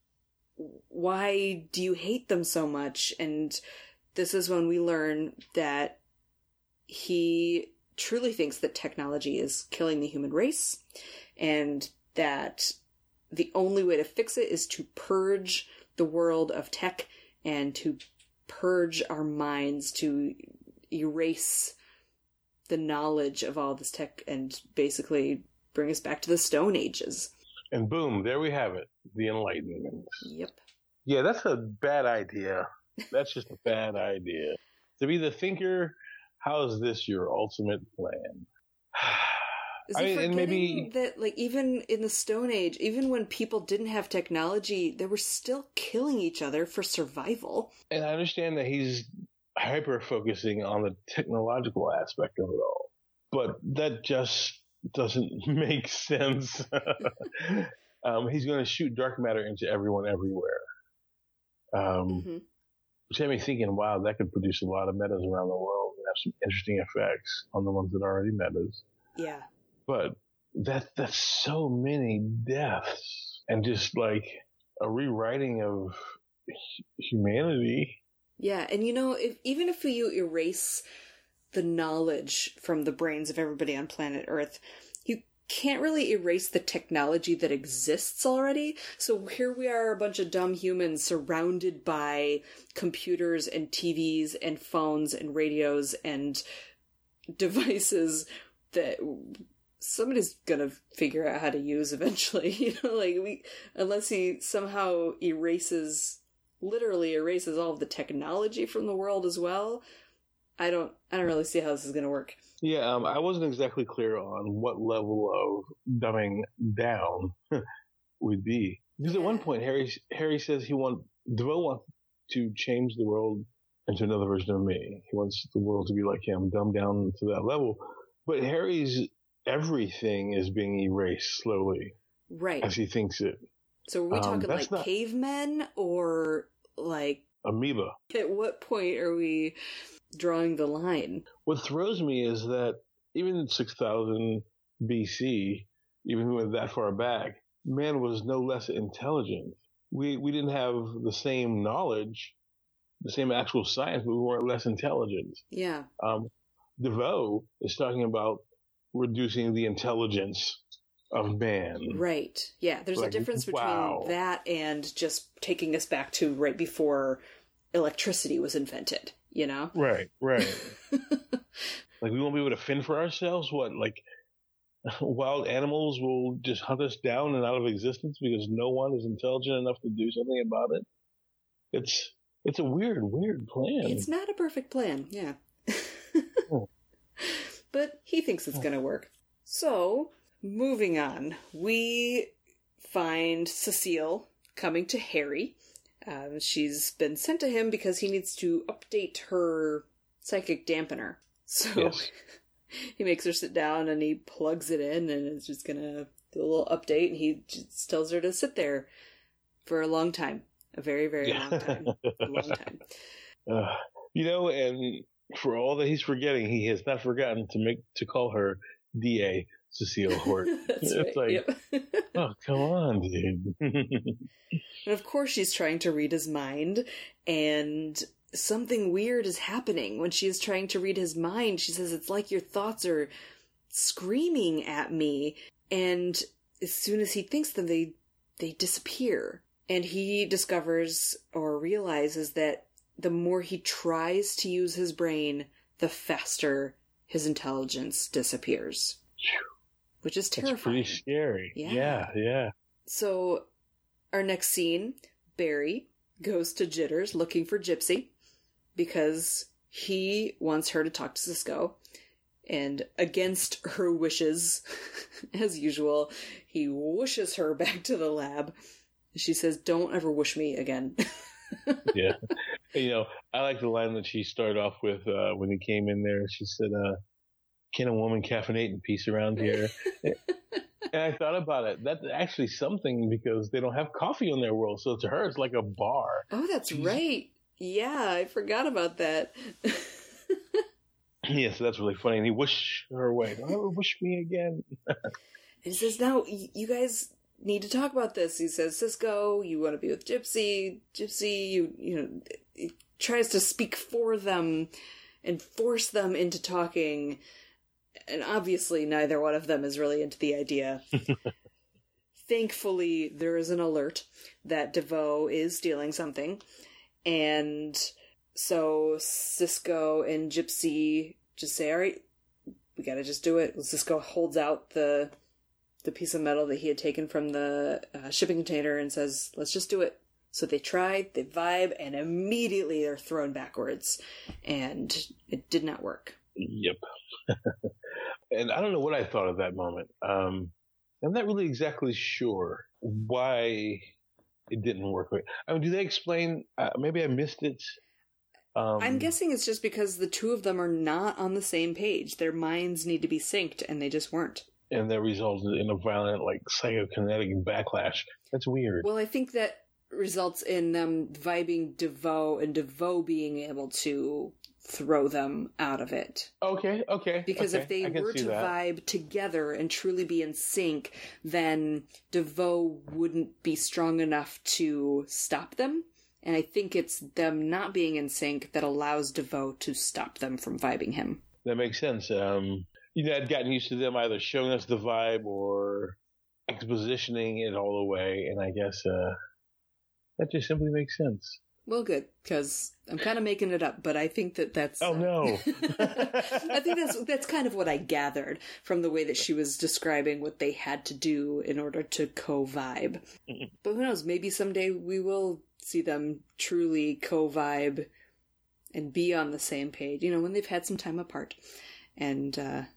why do you hate them so much? And this is when we learn that he truly thinks that technology is killing the human race, and that the only way to fix it is to purge the world of tech and to purge our minds, to erase the knowledge of all this tech and basically bring us back to the Stone Ages. And boom, there we have it. The Enlightenment. Yep. Yeah, that's a bad idea. That's just a bad idea. To be the thinker, how is this your ultimate plan? Is he forgetting that, even in the Stone Age, even when people didn't have technology, they were still killing each other for survival? And I understand that he's hyper-focusing on the technological aspect of it all, but that just doesn't make sense. He's going to shoot dark matter into everyone everywhere. Which had me thinking, wow, that could produce a lot of metas around the world and have some interesting effects on the ones that are already metas. Yeah. But that's so many deaths and just like a rewriting of humanity. Yeah, and even if you erase the knowledge from the brains of everybody on planet Earth, you can't really erase the technology that exists already. So here we are, a bunch of dumb humans surrounded by computers and TVs and phones and radios and devices that somebody's gonna figure out how to use eventually. Unless he somehow literally erases all of the technology from the world as well. I don't really see how this is going to work. Yeah, I wasn't exactly clear on what level of dumbing down would be. Because at one point, Harry says DeVoe wants to change the world into another version of me. He wants the world to be like him, dumbed down to that level. But Harry's everything is being erased slowly. Right. As he thinks it. So are we talking cavemen or amoeba? At what point are we drawing the line? What throws me is that even in 6000 BC, even when that far back, man was no less intelligent. We didn't have the same knowledge, the same actual science, but we weren't less intelligent. Yeah. DeVoe is talking about reducing the intelligence of man. Right. Yeah, there's a difference between that and just taking us back to right before electricity was invented, you know? Right. Like, we won't be able to fend for ourselves? What, like, wild animals will just hunt us down and out of existence because no one is intelligent enough to do something about it? It's a weird plan. It's not a perfect plan, yeah. But he thinks it's going to work. So, moving on, we find Cecile coming to Harry. She's been sent to him because he needs to update her psychic dampener. So, yes. He makes her sit down and he plugs it in and is just going to do a little update. And he just tells her to sit there for a long time. A very, very long time. A long time. And for all that he's forgetting, he has not forgotten to call her D.A. Cecile Hort. That's it's right. Oh, come on, dude. And of course she's trying to read his mind, and something weird is happening. When she is trying to read his mind, she says, it's like your thoughts are screaming at me, and as soon as he thinks them, they disappear. And he discovers or realizes that the more he tries to use his brain, the faster his intelligence disappears. Which is terrifying. That's pretty scary. Yeah. So, our next scene, Barry goes to Jitters looking for Gypsy because he wants her to talk to Cisco. And against her wishes, as usual, he whooshes her back to the lab. She says, "Don't ever whoosh me again." Yeah. I like the line that she started off with when he came in there. She said, "Can a woman caffeinate in peace around here?" And I thought about it. That's actually something because they don't have coffee in their world. So to her, it's like a bar. Oh, that's right. Yeah, I forgot about that. Yeah, so that's really funny. And he whooshed her away. "Don't ever whoosh me again." He says, "Now, you guys need to talk about this." He says, "Cisco, you want to be with Gypsy. Gypsy, he tries to speak for them and force them into talking. And obviously neither one of them is really into the idea." Thankfully, there is an alert that DeVoe is stealing something. And so Cisco and Gypsy just say, "All right, we gotta just do it." Cisco holds out the piece of metal that he had taken from the shipping container and says, "Let's just do it." So they try, they vibe, and immediately they're thrown backwards. And it did not work. Yep. And I don't know what I thought of that moment. I'm not really exactly sure why it didn't work. I mean, do they explain? Maybe I missed it. I'm guessing it's just because the two of them are not on the same page. Their minds need to be synced, and they just weren't. And that resulted in a violent, psychokinetic backlash. That's weird. Well, I think that results in them vibing DeVoe and DeVoe being able to throw them out of it. Okay. Because if they were to vibe together and truly be in sync, then DeVoe wouldn't be strong enough to stop them. And I think it's them not being in sync that allows DeVoe to stop them from vibing him. That makes sense. I'd gotten used to them either showing us the vibe or expositioning it all the way, and I guess that just simply makes sense. Well, good, because I'm kind of making it up, but I think that's... Oh, no. I think that's kind of what I gathered from the way that she was describing what they had to do in order to co-vibe. But who knows, maybe someday we will see them truly co-vibe and be on the same page, when they've had some time apart. And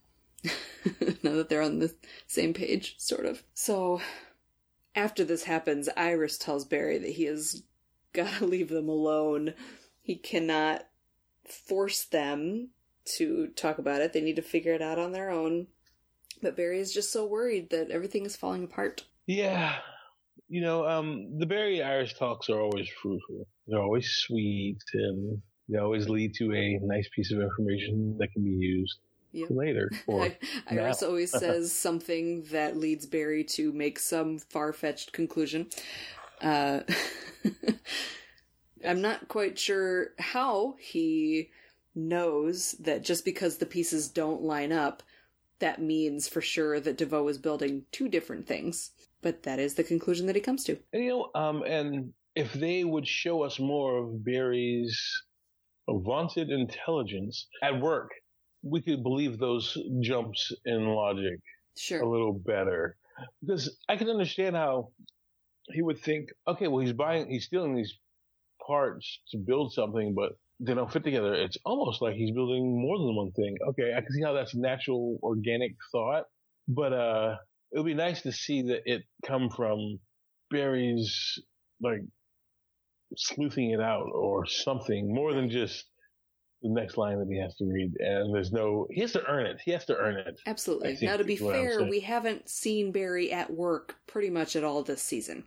now that they're on the same page, sort of. So, after this happens, Iris tells Barry that he has got to leave them alone. He cannot force them to talk about it. They need to figure it out on their own. But Barry is just so worried that everything is falling apart. Yeah. The Barry Iris talks are always fruitful. They're always sweet, and they always lead to a nice piece of information that can be used. Yep. later. Or Iris always says something that leads Barry to make some far-fetched conclusion. I'm not quite sure how he knows that just because the pieces don't line up, that means for sure that DeVoe is building two different things. But that is the conclusion that he comes to. And, and if they would show us more of Barry's vaunted intelligence at work, we could believe those jumps in logic Sure. a little better. Because I can understand how he would think, okay, well, he's stealing these parts to build something, but they don't fit together. It's almost like he's building more than one thing. Okay, I can see how that's a natural, organic thought, but it would be nice to see that it come from Barry's, like, sleuthing it out or something, more than just the next line that he has to read. And he has to earn it. He has to earn it. Absolutely. Now, to be fair, we haven't seen Barry at work pretty much at all this season.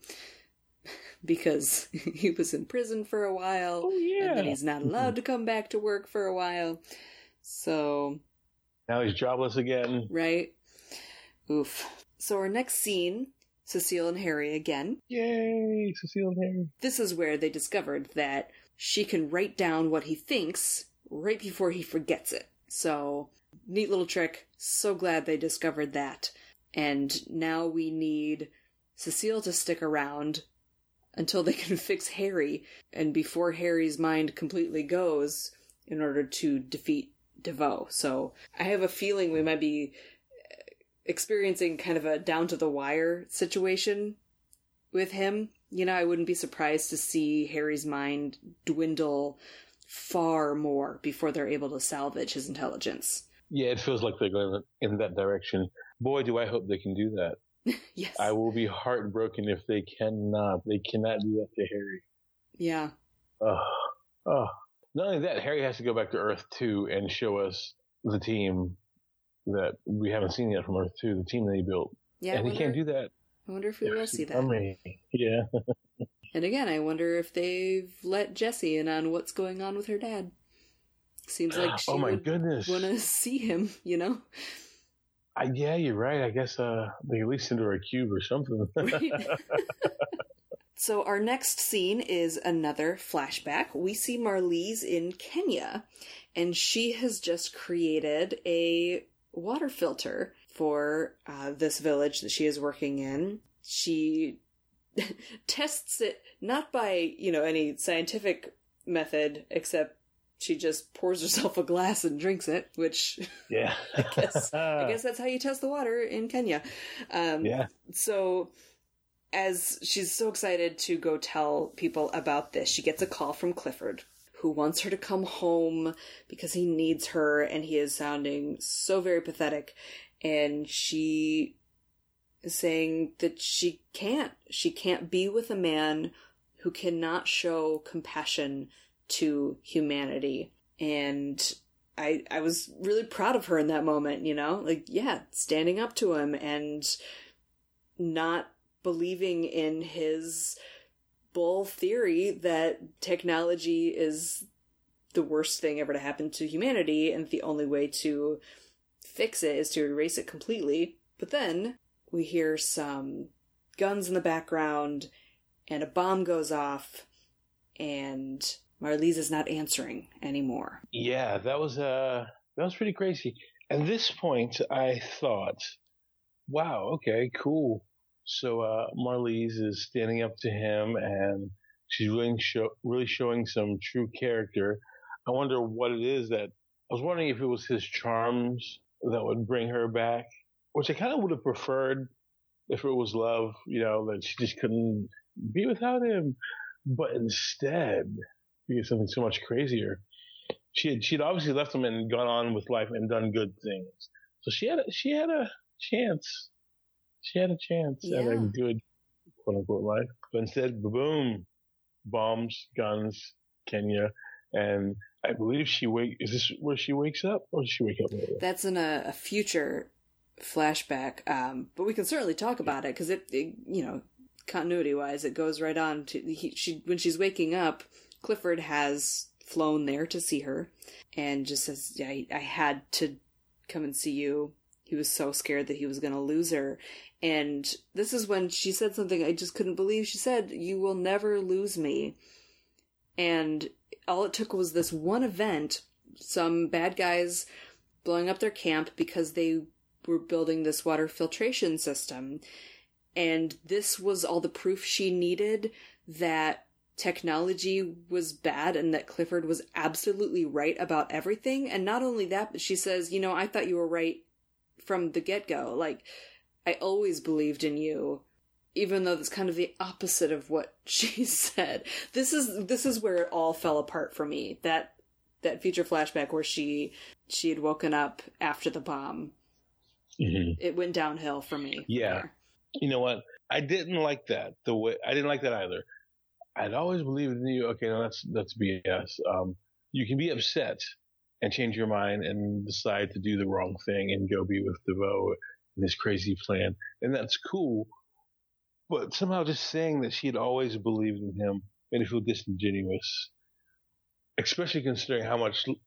Because he was in prison for a while. Oh, yeah. And then he's not allowed to come back to work for a while. So. Now he's jobless again. Right? Oof. So our next scene, Cecile and Harry again. Yay, Cecile and Harry. This is where they discovered that she can write down what he thinks right before he forgets it. So, neat little trick. So glad they discovered that. And now we need Cecile to stick around until they can fix Harry, and before Harry's mind completely goes, in order to defeat DeVoe. So, I have a feeling we might be experiencing kind of a down-to-the-wire situation with him. I wouldn't be surprised to see Harry's mind dwindle far more before they're able to salvage his intelligence. Yeah, it feels like they're going in that direction. Boy, do I hope they can do that. Yes. I will be heartbroken if they cannot. They cannot do that to Harry. Yeah. Not only that, Harry has to go back to Earth 2 and show us the team that we haven't seen yet from Earth 2, the team that he built. Yeah, and he can't do that. I wonder if we will see that. Yeah. And again, I wonder if they've let Jessie in on what's going on with her dad. Seems like she would want to see him, Yeah, you're right. I guess they at least send her a cube or something. Right. So our next scene is another flashback. We see Marlize in Kenya, and she has just created a water filter for this village that she is working in. She tests it not by, any scientific method, except she just pours herself a glass and drinks it, which yeah, I guess that's how you test the water in Kenya. Yeah. So as she's so excited to go tell people about this, she gets a call from Clifford, who wants her to come home because he needs her, and he is sounding so very pathetic. And she is saying that she can't be with a man who cannot show compassion to humanity. And I was really proud of her in that moment, standing up to him and not believing in his bull theory that technology is the worst thing ever to happen to humanity, and the only way to fix it is to erase it completely. But then we hear some guns in the background, and a bomb goes off, and Marlize is not answering anymore. Yeah, that was pretty crazy. At this point, I thought, wow, okay, cool. So Marlize is standing up to him, and she's really showing some true character. I wonder what it is I was wondering if it was his charms that would bring her back, which I kind of would have preferred if it was love, that she just couldn't be without him. But instead, because something so much crazier, she'd obviously left him and gone on with life and done good things. So she had a chance. She had a chance at a good, quote unquote, life. But instead, boom, bombs, guns, Kenya, and I believe is this where she wakes up, or does she wake up later? That's in a future flashback, but we can certainly talk about it, because it continuity-wise, it goes right on to when she's waking up, Clifford has flown there to see her, and just says, I had to come and see you. He was so scared that he was going to lose her. And this is when she said something I just couldn't believe. She said, "You will never lose me." And all it took was this one event, some bad guys blowing up their camp because they were building this water filtration system. And this was all the proof she needed that technology was bad and that Clifford was absolutely right about everything. And not only that, but she says, I thought you were right from the get-go. Like, I always believed in you, even though that's kind of the opposite of what she said. This is where it all fell apart for me. That future flashback where she had woken up after the bomb. Mm-hmm. It went downhill for me. Yeah. You know what? I didn't like that. I didn't like that either. I'd always believed in you. Okay, no, that's BS. You can be upset and change your mind and decide to do the wrong thing and go be with DeVoe and his crazy plan. And that's cool. But somehow just saying that she had always believed in him made it feel disingenuous. Especially considering how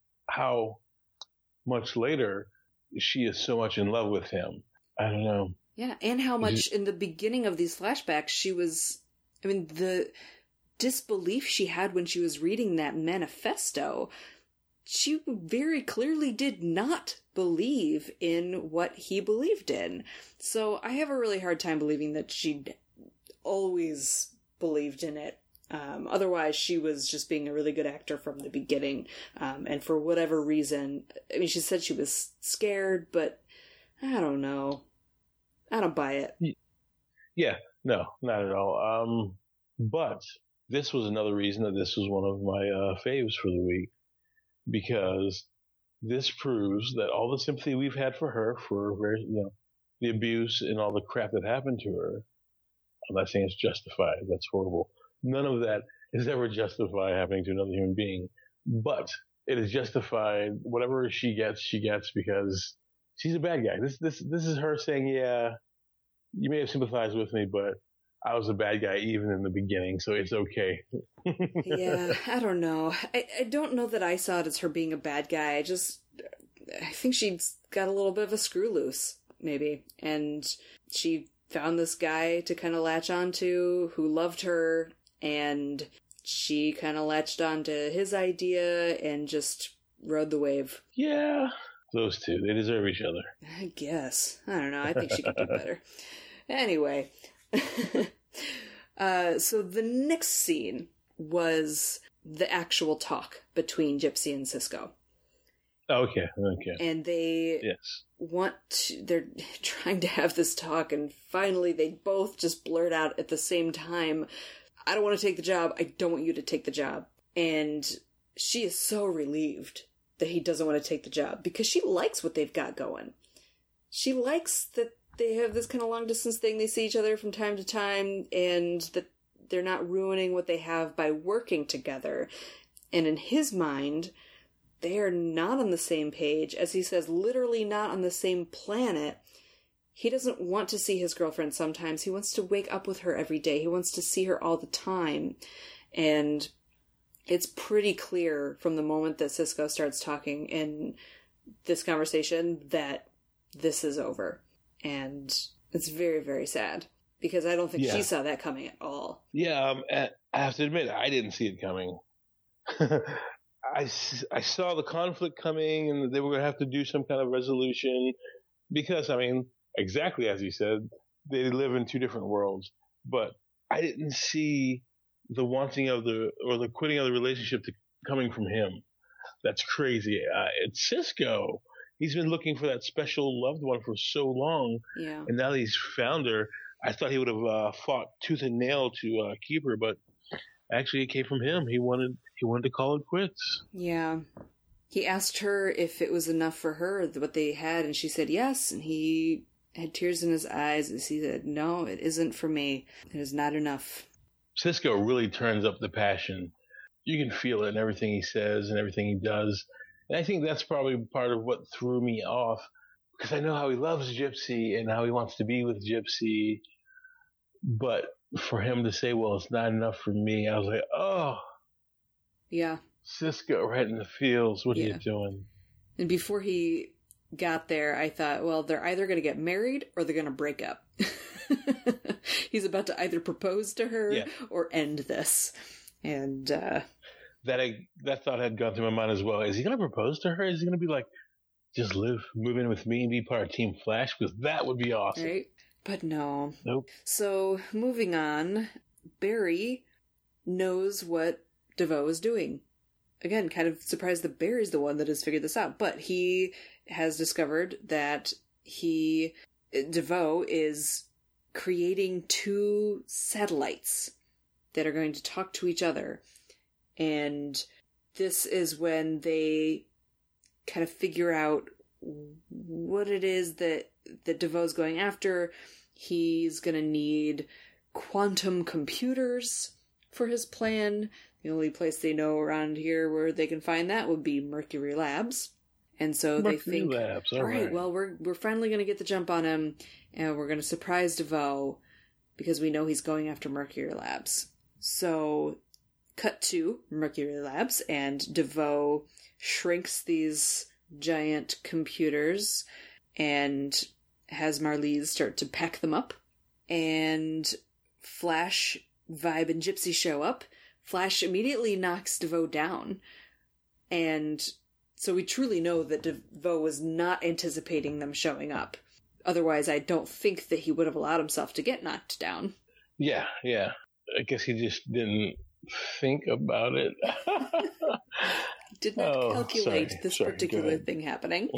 much later she is so much in love with him. I don't know. Yeah, and how much in the beginning of these flashbacks the disbelief she had when she was reading that manifesto, she very clearly did not believe in what he believed in. So I have a really hard time believing that she'd always believed in it. Otherwise, she was just being a really good actor from the beginning. And for whatever reason, she said she was scared, but I don't know. I don't buy it. Yeah, no, not at all. But this was another reason that this was one of my faves for the week, because this proves that all the sympathy we've had for her, for the abuse and all the crap that happened to her, I'm not saying it's justified. That's horrible. None of that is ever justified happening to another human being, but it is justified. Whatever she gets because she's a bad guy. This is her saying, yeah, you may have sympathized with me, but I was a bad guy even in the beginning, so it's okay. Yeah, I don't know. I don't know that I saw it as her being a bad guy. I think she's got a little bit of a screw loose, maybe. And she found this guy to kind of latch onto who loved her, and she kind of latched onto his idea and just rode the wave. Yeah, those two, they deserve each other. I guess. I don't know. I think she could do better. Anyway. So the next scene was the actual talk between Gypsy and Sisko. Okay. And they're trying to have this talk, and finally they both just blurt out at the same time, "I don't want to take the job. I don't want you to take the job." And she is so relieved that he doesn't want to take the job, because she likes what they've got going. She likes that they have this kind of long distance thing. They see each other from time to time, and that they're not ruining what they have by working together. And in his mind, they are not on the same page. As he says, literally not on the same planet. He doesn't want to see his girlfriend sometimes. He wants to wake up with her every day. He wants to see her all the time. And it's pretty clear from the moment that Sisko starts talking in this conversation that this is over. And it's very, very sad, because I don't think she saw that coming at all. Yeah, I have to admit, I didn't see it coming. I saw the conflict coming, and they were going to have to do some kind of resolution, because, exactly as you said, they live in two different worlds. But I didn't see the wanting of the quitting of the relationship coming from him. That's crazy. It's Sisko. He's been looking for that special loved one for so long. Yeah. And now that he's found her, I thought he would have fought tooth and nail to keep her, but actually it came from him. He wanted to call it quits. Yeah. He asked her if it was enough for her, what they had, and she said yes, and he had tears in his eyes as he said, "No, it isn't for me. It is not enough." Sisko really turns up the passion. You can feel it in everything he says and everything he does. And I think that's probably part of what threw me off, because I know how he loves Gypsy and how he wants to be with Gypsy. But for him to say, well, it's not enough for me, I was like, oh. Yeah. Sisko, right in the feels. What are you doing? And before he got there, I thought, well, they're either going to get married or they're going to break up. He's about to either propose to her or end this. And that thought had gone through my mind as well. Is he going to propose to her? Is he going to be like, just move in with me and be part of Team Flash? Because that would be awesome. Right? But no. Nope. So, moving on, Barry knows what DeVoe is doing. Again, kind of surprised that Barry's the one that has figured this out. But he has discovered that DeVoe is creating 2 satellites that are going to talk to each other. And this is when they kind of figure out what it is that DeVoe's going after. He's going to need quantum computers for his plan. The only place they know around here where they can find that would be Mercury Labs. And so they think, Labs. all right, well, we're finally going to get the jump on him, and we're going to surprise DeVoe because we know he's going after Mercury Labs. So, cut to Mercury Labs, and DeVoe shrinks these giant computers and has Marlize start to pack them up. And Flash, Vibe, and Gypsy show up. Flash immediately knocks DeVoe down. And so we truly know that DeVoe was not anticipating them showing up. Otherwise, I don't think that he would have allowed himself to get knocked down. Yeah. I guess he just didn't think about it. Did not calculate this particular thing happening.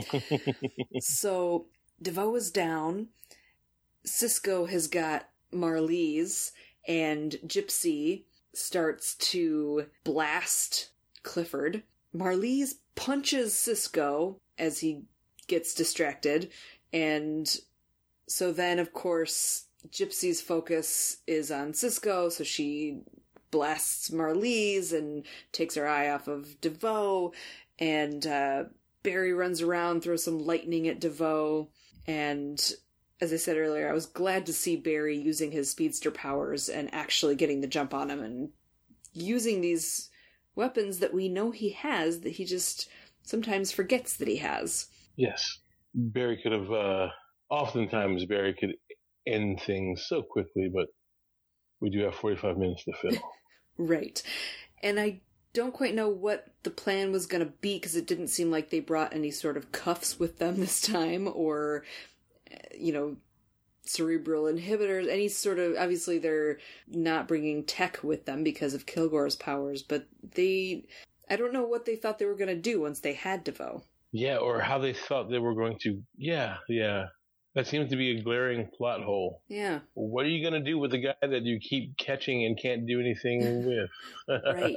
So, DeVoe is down. Cisco has got Marlize, and Gypsy starts to blast Clifford. Marlize punches Cisco as he gets distracted, and so then, of course, Gypsy's focus is on Cisco, so she blasts Marlize and takes her eye off of DeVoe, and Barry runs around, throws some lightning at DeVoe, and as I said earlier, I was glad to see Barry using his speedster powers and actually getting the jump on him and using these weapons that we know he has, that he just sometimes forgets that he has. Yes. Barry could have, oftentimes Barry could end things so quickly, but we do have 45 minutes to fill. Right. And I don't quite know what the plan was going to be, because it didn't seem like they brought any sort of cuffs with them this time, or, cerebral inhibitors, any sort of, obviously they're not bringing tech with them because of Kilgore's powers, but I don't know what they thought they were going to do once they had DeVoe. Yeah, or how they thought they were going to, yeah. That seems to be a glaring plot hole. Yeah. What are you going to do with the guy that you keep catching and can't do anything with? Right.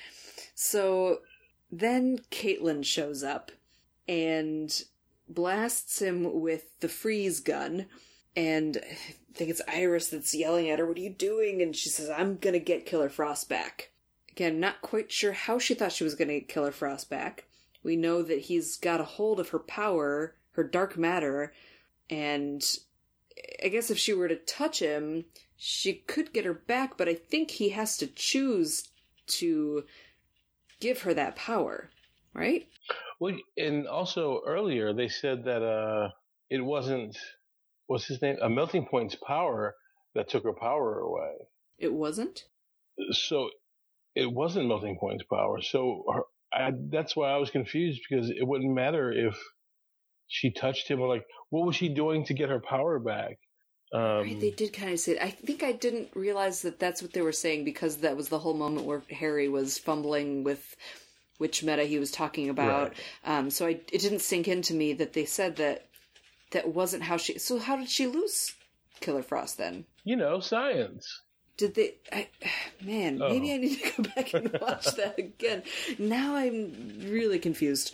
So then Caitlin shows up and blasts him with the freeze gun. And I think it's Iris that's yelling at her, "What are you doing?" And she says, "I'm going to get Killer Frost back." Again, not quite sure how she thought she was going to get Killer Frost back. We know that he's got a hold of her power, her dark matter, and I guess if she were to touch him, she could get her back, but I think he has to choose to give her that power, right? Well, and also earlier they said that it wasn't, what's his name? A Melting Point's power that took her power away. It wasn't? So it wasn't Melting Point's power. So that's why I was confused, because it wouldn't matter if she touched him, or like, what was she doing to get her power back? Right, they did kind of say it. I think I didn't realize that that's what they were saying, because that was the whole moment where Harry was fumbling with which meta he was talking about. Right. So it didn't sink into me that they said that wasn't how she... So how did she lose Killer Frost then? Science. Did they... maybe I need to go back and watch that again. Now I'm really confused.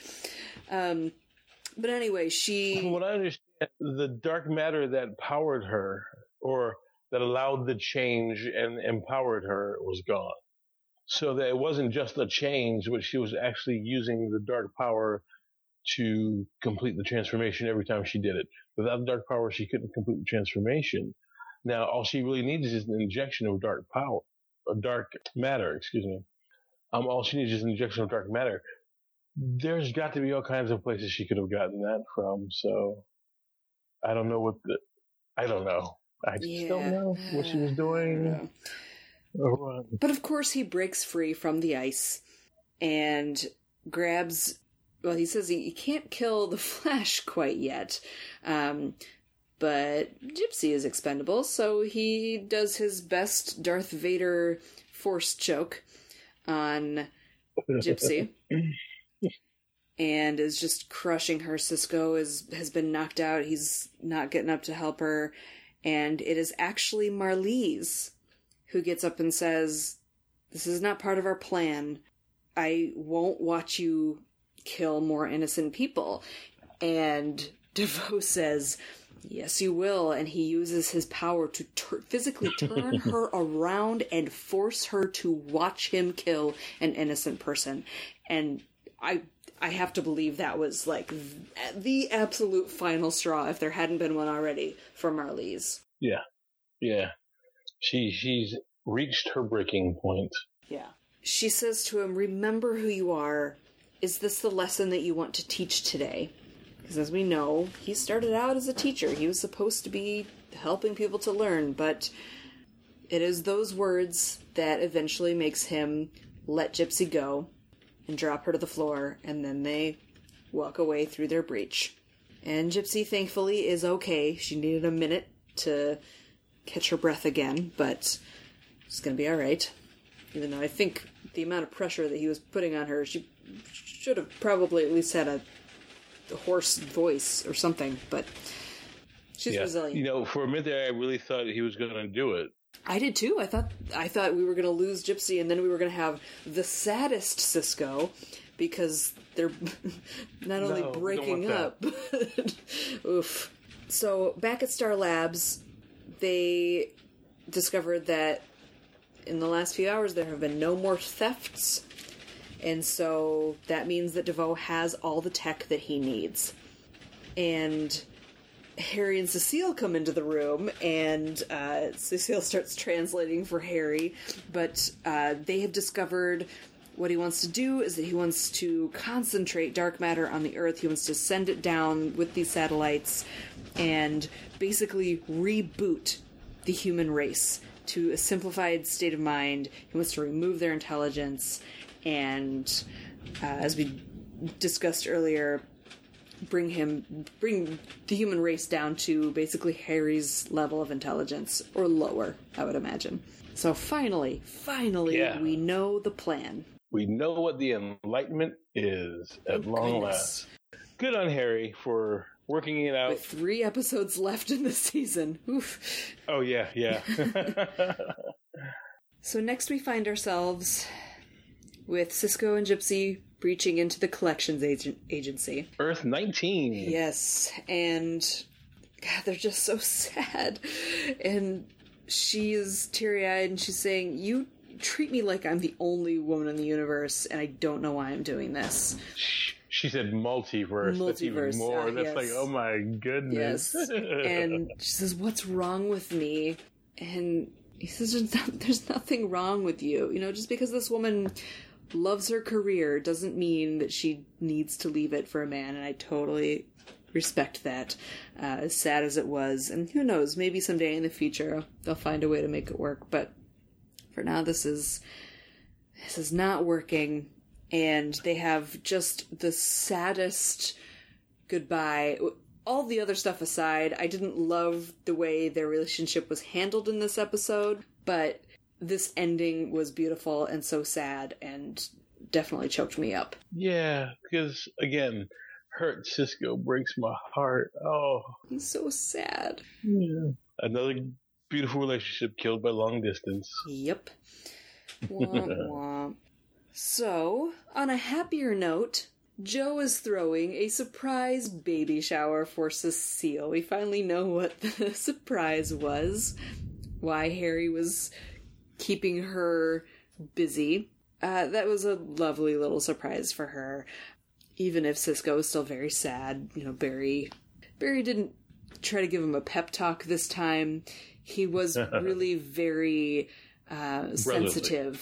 But anyway, From what I understand, the dark matter that powered her, or that allowed the change and empowered her, was gone. So that it wasn't just a change, but she was actually using the dark power to complete the transformation every time she did it. Without the dark power, she couldn't complete the transformation. Now, all she really needs is an injection of dark matter, excuse me. All she needs is an injection of dark matter. There's got to be all kinds of places she could have gotten that from, so I don't know I don't know. I just don't know what she was doing. Or what. But of course he breaks free from the ice and grabs... Well, he says he can't kill the Flash quite yet, but Gypsy is expendable, so he does his best Darth Vader force choke on Gypsy and is just crushing her. Cisco has been knocked out. He's not getting up to help her, and it is actually Marlize who gets up and says, "This is not part of our plan. I won't watch you kill more innocent people." And DeVoe says, "Yes, you will." And he uses his power to physically turn her around and force her to watch him kill an innocent person. And I have to believe that was like the absolute final straw, if there hadn't been one already, for Marlize. Yeah. Yeah. She's reached her breaking point. Yeah. She says to him, "Remember who you are. Is this the lesson that you want to teach today?" Because as we know, he started out as a teacher. He was supposed to be helping people to learn, but it is those words that eventually makes him let Gypsy go and drop her to the floor, and then they walk away through their breach. And Gypsy, thankfully, is okay. She needed a minute to catch her breath again, but it's going to be alright. Even though I think the amount of pressure that he was putting on her, she should have probably at least had a hoarse voice or something, but she's resilient. You know, for a minute there, I really thought he was going to do it. I did too. I thought we were going to lose Gypsy, and then we were going to have the saddest Cisco, because they're not only breaking up, but oof. So back at Star Labs, they discovered that in the last few hours there have been no more thefts. And so that means that DeVoe has all the tech that he needs. And Harry and Cecile come into the room, and Cecile starts translating for Harry. But they have discovered what he wants to do is that he wants to concentrate dark matter on the Earth. He wants to send it down with these satellites and basically reboot the human race to a simplified state of mind. He wants to remove their intelligence and, as we discussed earlier, bring the human race down to basically Harry's level of intelligence, or lower, I would imagine. So finally, we know the plan. We know what the Enlightenment is at long last. Good on Harry for working it out. With 3 episodes left in the season. Oof. Oh, yeah. So next we find ourselves with Cisco and Gypsy breaching into the collections agency. Earth 19. Yes, and God, they're just so sad. And she is teary-eyed, and she's saying, "You treat me like I'm the only woman in the universe, and I don't know why I'm doing this." She said multiverse. That's even more. That's yes. like, oh my goodness. Yes. And she says, "What's wrong with me?" And he says, "There's nothing wrong with you. You know, just because this woman loves her career doesn't mean that she needs to leave it for a man." And I totally respect that, as sad as it was. And who knows, maybe someday in the future they'll find a way to make it work. But for now, this is not working. And they have just the saddest goodbye. All the other stuff aside, I didn't love the way their relationship was handled in this episode, but this ending was beautiful and so sad and definitely choked me up. Yeah, because, again, Hurt Cisco breaks my heart. Oh. He's so sad. Yeah. Another beautiful relationship killed by long distance. Yep. Womp womp. So, on a happier note, Joe is throwing a surprise baby shower for Cecile. We finally know what the surprise was. Why Harry was keeping her busy. That was a lovely little surprise for her. Even if Cisco is still very sad. You know, Barry didn't try to give him a pep talk this time. He was really very sensitive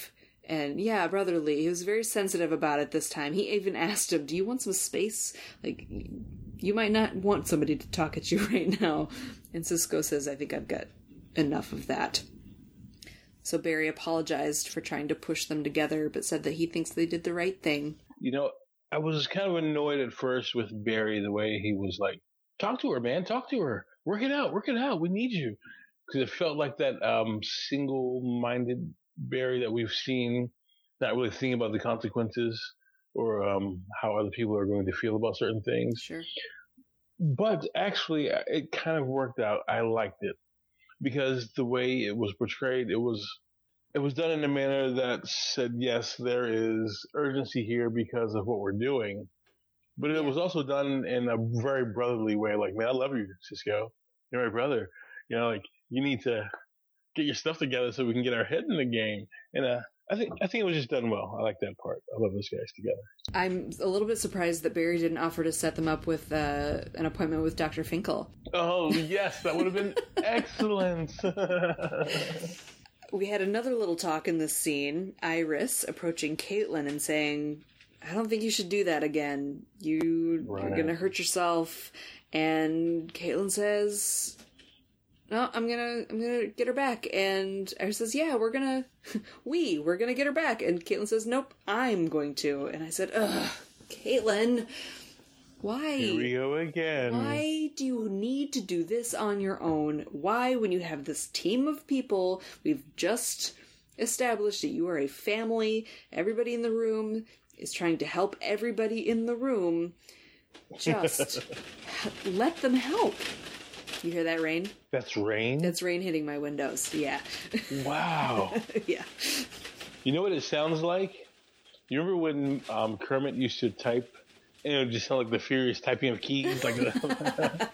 And yeah, brotherly. He was very sensitive about it this time. He even asked him, do you want some space? Like, you might not want somebody to talk at you right now. And Sisko says, I think I've got enough of that. So Barry apologized for trying to push them together, but said that he thinks they did the right thing. You know, I was kind of annoyed at first with Barry, the way he was like, talk to her, man, talk to her. Work it out, we need you. Because it felt like that single-minded Barry that we've seen, not really thinking about the consequences or how other people are going to feel about certain things. Sure. But actually, it kind of worked out. I liked it. Because the way it was portrayed, it was done in a manner that said, yes, there is urgency here because of what we're doing. But it was also done in a very brotherly way. Like, man, I love you, Sisko. You're my brother. You know, like, you need to get your stuff together so we can get our head in the game. And I think it was just done well. I like that part. I love those guys together. I'm a little bit surprised that Barry didn't offer to set them up with an appointment with Dr. Finkel. Oh, yes, that would have been excellent. We had another little talk in this scene. Iris approaching Caitlin and saying, I don't think you should do that again. You're going to hurt yourself. And Caitlin says, no, I'm gonna get her back. And Iris says, yeah, we're gonna get her back. And Caitlin says, nope, I'm going to. And I said, ugh, Caitlin, why? Here we go again. Why do you need to do this on your own? Why, when you have this team of people, we've just established that you are a family, everybody in the room is trying to help everybody in the room, just let them help. You hear that rain? That's rain? That's rain hitting my windows, yeah. Wow. Yeah. You know what it sounds like? You remember when Kermit used to type, and it would just sound like the furious typing of keys? Like that.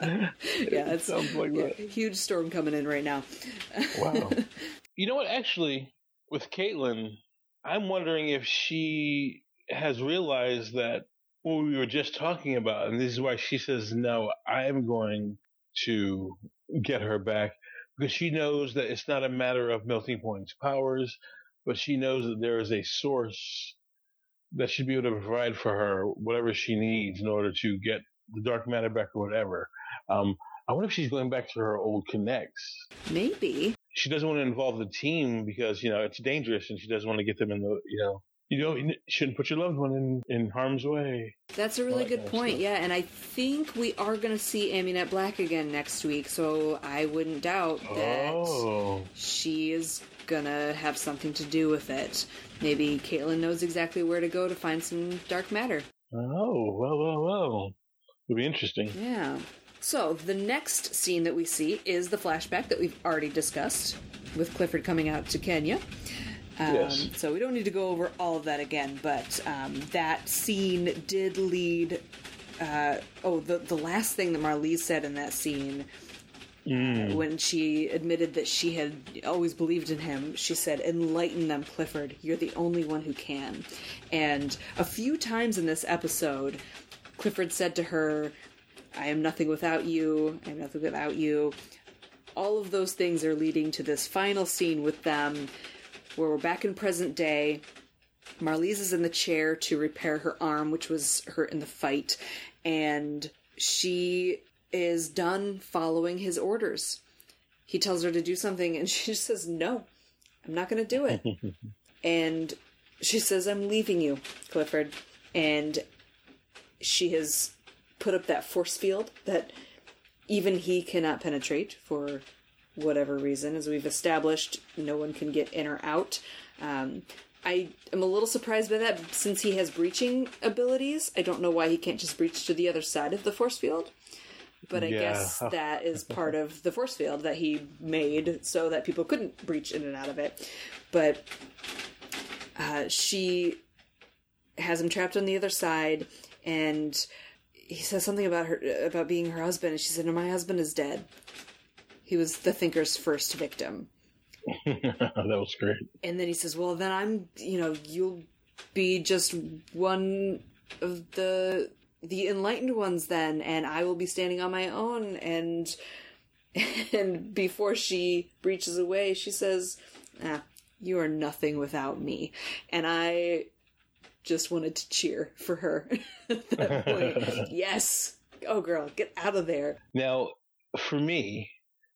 Yeah, it sounds like that. Huge storm coming in right now. Wow. You know what, actually, with Caitlin, I'm wondering if she has realized that what we were just talking about, and this is why she says, no, I'm going to get her back, because she knows that it's not a matter of Melting Point's powers, but she knows that there is a source that should be able to provide for her whatever she needs in order to get the dark matter back or whatever. I wonder if she's going back to her old connects. Maybe. She doesn't want to involve the team because, it's dangerous, and she doesn't want to get them in the, you shouldn't put your loved one in harm's way. That's a really good point, yeah. And I think we are going to see Amunet Black again next week, so I wouldn't doubt that she is going to have something to do with it. Maybe Caitlin knows exactly where to go to find some dark matter. Oh, well. It'll be interesting. Yeah. So, the next scene that we see is the flashback that we've already discussed, with Clifford coming out to Kenya. Yes. So we don't need to go over all of that again, but that scene did lead... the last thing that Marlise said in that scene, when she admitted that she had always believed in him, she said, enlighten them, Clifford. You're the only one who can. And a few times in this episode, Clifford said to her, I am nothing without you. I am nothing without you. All of those things are leading to this final scene with them, where we're back in present day. Marlise is in the chair to repair her arm, which was hurt in the fight, and she is done following his orders. He tells her to do something, and she just says, no, I'm not going to do it. And she says, I'm leaving you, Clifford. And she has put up that force field that even he cannot penetrate for whatever reason. As we've established, no one can get in or out. I am a little surprised by that, since he has breaching abilities. I don't know why he can't just breach to the other side of the force field. But I guess that is part of the force field that he made so that people couldn't breach in and out of it. But she has him trapped on the other side, and he says something about being her husband, and she said, no, my husband is dead. He was the Thinker's first victim. That was great. And then he says, well, then you'll be just one of the enlightened ones then, and I will be standing on my own. And before she breaches away, she says, You are nothing without me. And I just wanted to cheer for her at that point. Yes! Oh, girl, get out of there. Now, for me,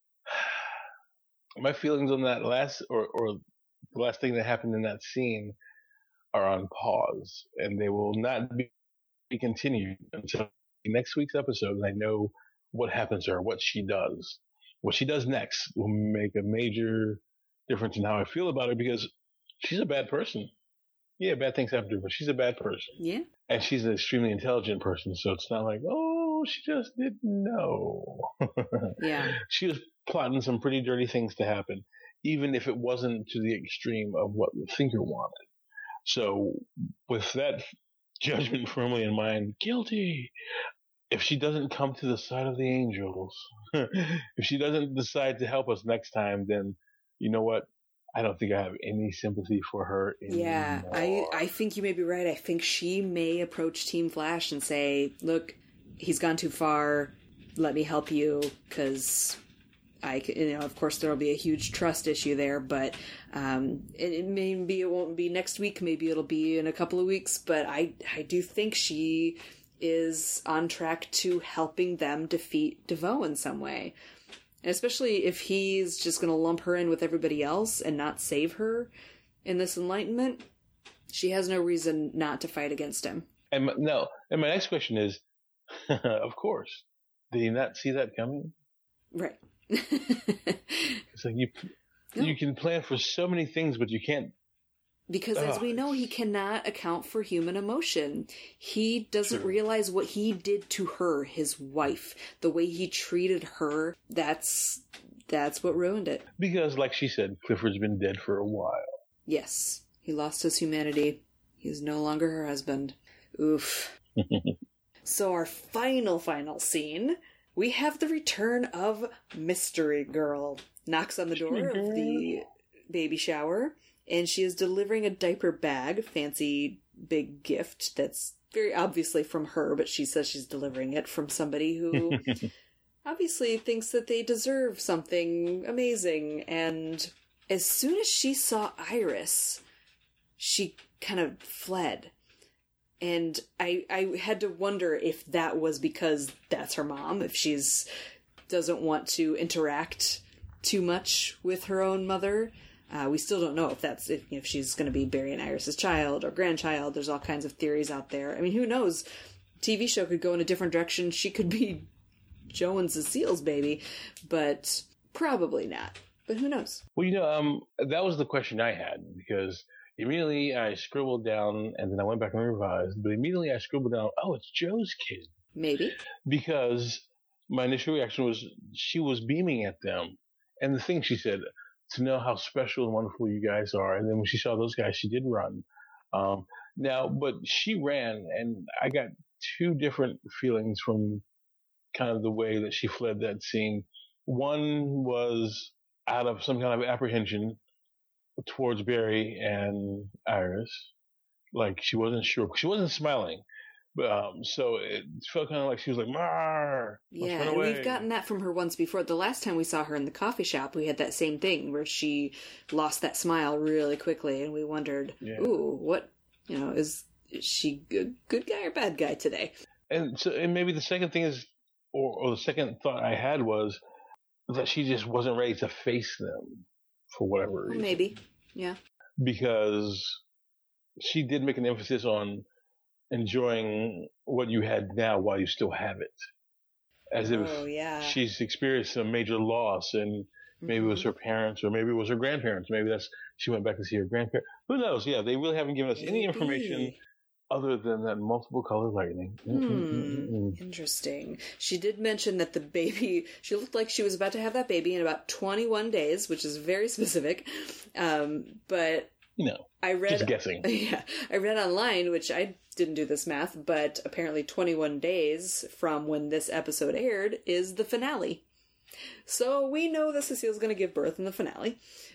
my feelings on that last, or the last thing that happened in that scene are on pause, and they will not be continued until next week's episode, and I know what happens to her, what she does. What she does next will make a major difference in how I feel about her, because she's a bad person. Yeah, bad things happen to her, but she's a bad person. Yeah. And she's an extremely intelligent person, so it's not like, oh, she just didn't know. Yeah. She was plotting some pretty dirty things to happen, even if it wasn't to the extreme of what the thinker wanted. So, with that judgment firmly in mind, guilty. If she doesn't come to the side of the angels, if she doesn't decide to help us next time, then you know what? I don't think I have any sympathy for her anymore. Yeah, I think you may be right. I think she may approach Team Flash and say, look, he's gone too far. Let me help you, because of course there will be a huge trust issue there, but maybe it won't be next week. Maybe it'll be in a couple of weeks, but I do think she is on track to helping them defeat DeVoe in some way. And especially if he's just going to lump her in with everybody else and not save her in this enlightenment, she has no reason not to fight against him. And my next question is, of course, did he not see that coming? Right. It's like you can plan for so many things, but you can't. Because as we know, he cannot account for human emotion. He doesn't realize what he did to her, his wife. The way he treated her, that's what ruined it. Because, like she said, Clifford's been dead for a while. Yes. He lost his humanity. He's no longer her husband. Oof. So our final scene, we have the return of Mystery Girl. Knocks on the door of the baby shower. And she is delivering a diaper bag, fancy big gift that's very obviously from her, but she says she's delivering it from somebody who obviously thinks that they deserve something amazing. And as soon as she saw Iris, she kind of fled. And I had to wonder if that was because that's her mom, if she's doesn't want to interact too much with her own mother. We still don't know if she's going to be Barry and Iris' child or grandchild. There's all kinds of theories out there. I mean, who knows? TV show could go in a different direction. She could be Joe and Cecile's baby, but probably not. But who knows? Well, that was the question I had, because immediately I scribbled down, and then I went back and revised, but immediately I scribbled down, oh, it's Joe's kid. Maybe. Because my initial reaction was she was beaming at them. And the thing she said, to know how special and wonderful you guys are. And then when she saw those guys, she did run. But she ran, and I got two different feelings from kind of the way that she fled that scene. One was out of some kind of apprehension towards Barry and Iris. Like she wasn't sure. She wasn't smiling. So it felt kind of like she was like, "Marr, let's run away." We've gotten that from her once before. The last time we saw her in the coffee shop, we had that same thing where she lost that smile really quickly, and we wondered, "Ooh, what? Is she good guy or bad guy today?" And maybe the second thing is, or the second thought I had was that she just wasn't ready to face them for whatever reason. Maybe, yeah, because she did make an emphasis on enjoying what you had now while you still have it. As if she's experienced a major loss, and maybe it was her parents, or maybe it was her grandparents. Maybe she went back to see her grandparents. Who knows? Yeah, they really haven't given us any information other than that multiple color lightning. Interesting. She did mention that the baby, she looked like she was about to have that baby in about 21 days, which is very specific. But I read, just guessing. Yeah, I read online, which I didn't do this math, but apparently 21 days from when this episode aired is the finale. So we know that Cecile's going to give birth in the finale.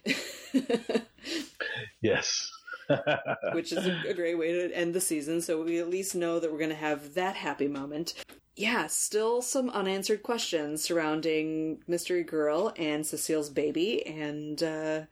Yes. Which is a great way to end the season, so we at least know that we're going to have that happy moment. Yeah, still some unanswered questions surrounding Mystery Girl and Cecile's baby, and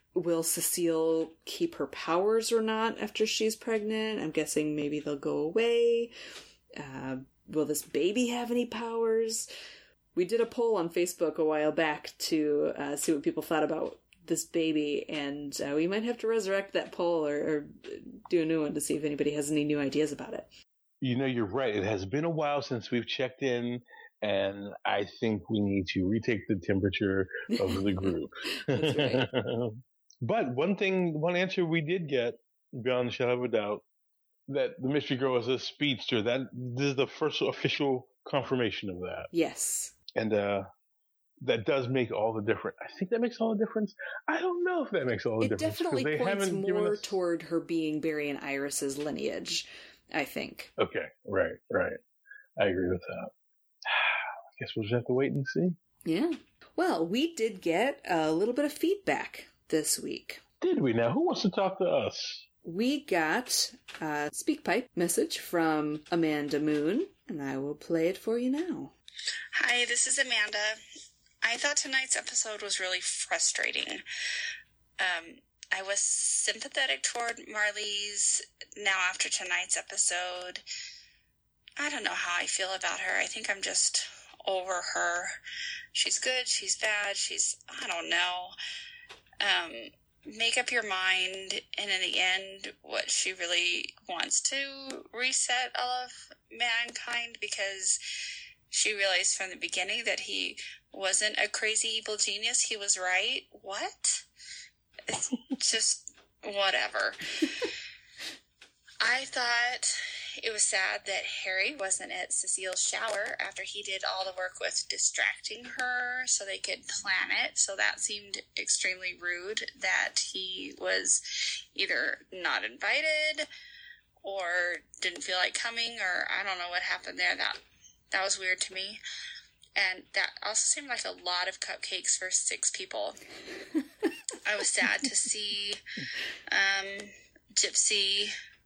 will Cecile keep her powers or not after she's pregnant? I'm guessing maybe they'll go away. Will this baby have any powers? We did a poll on Facebook a while back to see what people thought about this baby, and we might have to resurrect that poll or do a new one to see if anybody has any new ideas about it. You know, you're right. It has been a while since we've checked in, and I think we need to retake the temperature of the group. That's right. But one answer we did get, beyond a shadow of a doubt, that the mystery girl is a speedster. This is the first official confirmation of that. Yes. And that does make all the difference. I think that makes all the difference. I don't know if that makes all the difference. It definitely points more toward her being Barry and Iris's lineage, I think. Okay, right. I agree with that. I guess we'll just have to wait and see. Yeah. Well, we did get a little bit of feedback this week. Did we now? Who wants to talk to us? We got a SpeakPipe message from Amanda Moon, and I will play it for you now. Hi, this is Amanda. I thought tonight's episode was really frustrating. I was sympathetic toward Marlize. Now after tonight's episode, I don't know how I feel about her. I think I'm just over her. She's good, she's bad, I don't know. Make up your mind, and in the end, what she really wants to reset all of mankind, because she realized from the beginning that he wasn't a crazy evil genius. He was right. What? It's just whatever. I thought it was sad that Harry wasn't at Cecile's shower after he did all the work with distracting her so they could plan it. So that seemed extremely rude that he was either not invited or didn't feel like coming, or I don't know what happened there. That was weird to me. And that also seemed like a lot of cupcakes for 6 people. I was sad to see Gypsy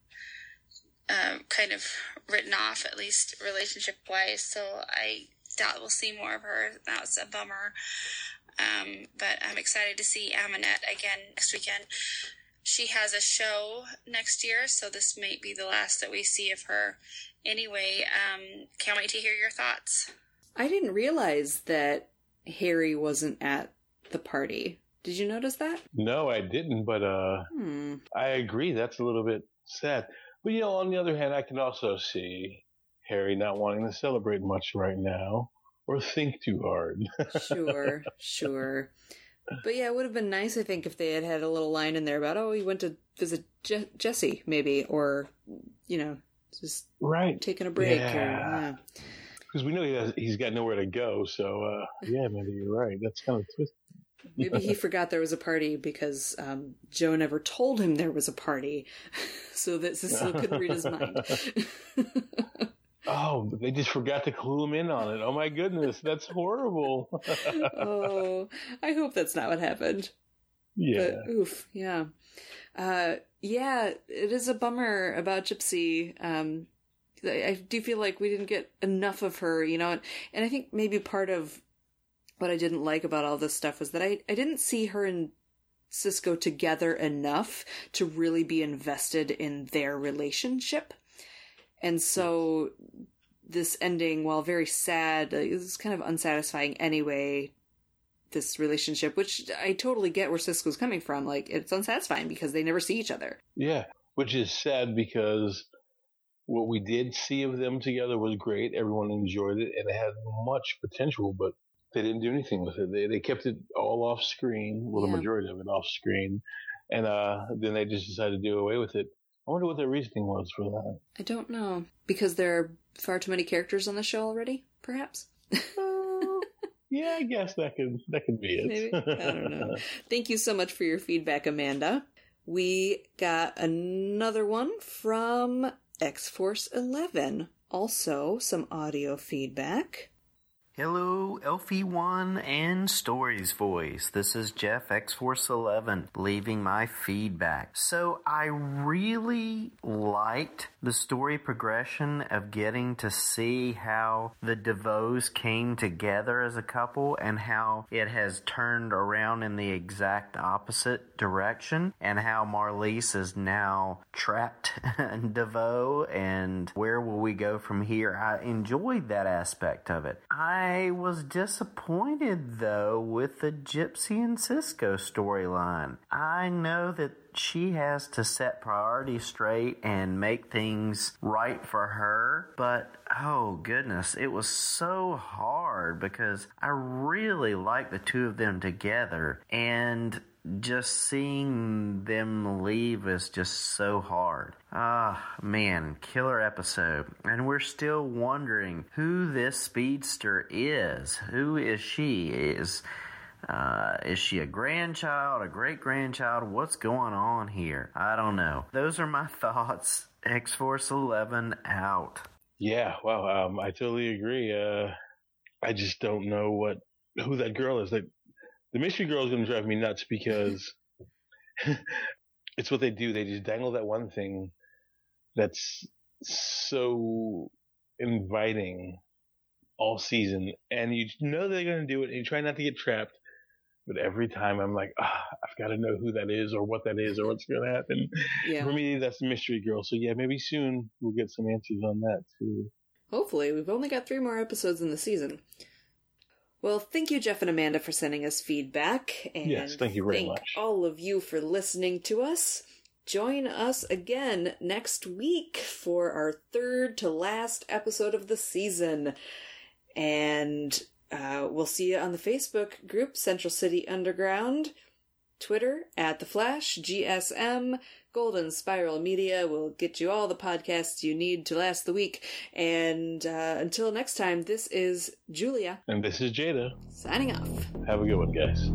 kind of written off, at least relationship-wise. So I doubt we'll see more of her. That was a bummer. But I'm excited to see Aminette again next weekend. She has a show next year, so this may be the last that we see of her. Anyway, can't wait to hear your thoughts. I didn't realize that Harry wasn't at the party. Did you notice that? No, I didn't, but I agree. That's a little bit sad. But, you know, on the other hand, I can also see Harry not wanting to celebrate much right now or think too hard. Sure. But yeah, it would have been nice, I think, if they had had a little line in there about, he went to visit Jessie, maybe, or, you know, just taking a break. Yeah. Because we know he's got nowhere to go, so, yeah, maybe you're right. That's kind of twisted. Maybe he forgot there was a party because Joe never told him there was a party, so that Cecile couldn't read his mind. Oh, they just forgot to clue him in on it. Oh my goodness, that's horrible. Oh, I hope that's not what happened. Yeah. But, oof, yeah. Yeah, it is a bummer about Gypsy. I do feel like we didn't get enough of her, you know, and I think maybe part of what I didn't like about all this stuff was that I didn't see her and Cisco together enough to really be invested in their relationship. And so this ending, while very sad, is kind of unsatisfying anyway, this relationship, which I totally get where Cisco's coming from. Like, it's unsatisfying because they never see each other. Yeah, which is sad because what we did see of them together was great. Everyone enjoyed it, and it had much potential, but they didn't do anything with it. They kept it all off screen, well, the majority of it off screen, and then they just decided to do away with it. I wonder what their reasoning was for that. I don't know. Because there are far too many characters on the show already, perhaps? Yeah, I guess that could be it. Maybe? I don't know. Thank you so much for your feedback, Amanda. We got another one from X-Force 11. Also, some audio feedback. Hello, Elfie1 and Stories Voice. This is Jeff X-Force11 leaving my feedback. So I really liked the story progression of getting to see how the DeVoes came together as a couple and how it has turned around in the exact opposite direction and how Marlise is now trapped in DeVoe and where will we go from here. I enjoyed that aspect of it. I was disappointed, though, with the Gypsy and Cisco storyline. I know that she has to set priorities straight and make things right for her, but oh goodness, it was so hard because I really like the two of them together, and just seeing them leave is just so hard. Man, killer episode. And we're still wondering who this speedster is. Who is she? Is she a grandchild, a great-grandchild? What's going on here? I don't know. Those are my thoughts. X-Force11 out. Yeah, wow, I totally agree. I just don't know who that girl is. Like, the mystery girl is going to drive me nuts because it's what they do. They just dangle that one thing that's so inviting all season, and you know they're going to do it, and you try not to get trapped. But every time I'm like, I've got to know who that is or what that is or what's going to happen. Yeah. For me, that's the mystery girl. So yeah, maybe soon we'll get some answers on that too. Hopefully. We've only got 3 more episodes in the season. Well, thank you, Jeff and Amanda, for sending us feedback. And yes, thank you very much. Thank all of you for listening to us. Join us again next week for our 3rd to last episode of the season. And we'll see you on the Facebook group, Central City Underground, Twitter, @TheFlash, GSM, Golden Spiral Media will get you all the podcasts you need to last the week. And until next time, this is Julia. And this is Jada. Signing off. Have a good one, guys.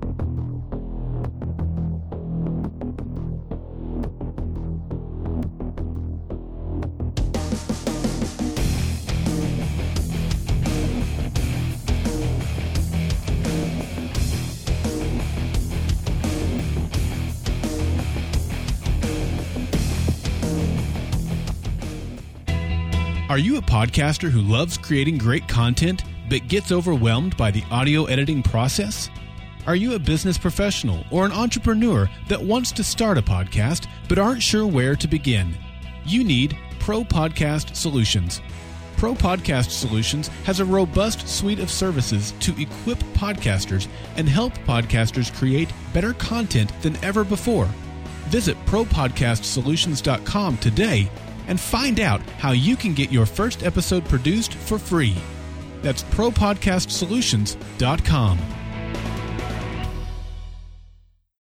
Are you a podcaster who loves creating great content but gets overwhelmed by the audio editing process? Are you a business professional or an entrepreneur that wants to start a podcast but aren't sure where to begin? You need Pro Podcast Solutions. Pro Podcast Solutions has a robust suite of services to equip podcasters and help podcasters create better content than ever before. Visit ProPodcastSolutions.com today and find out how you can get your first episode produced for free. That's ProPodcastSolutions.com.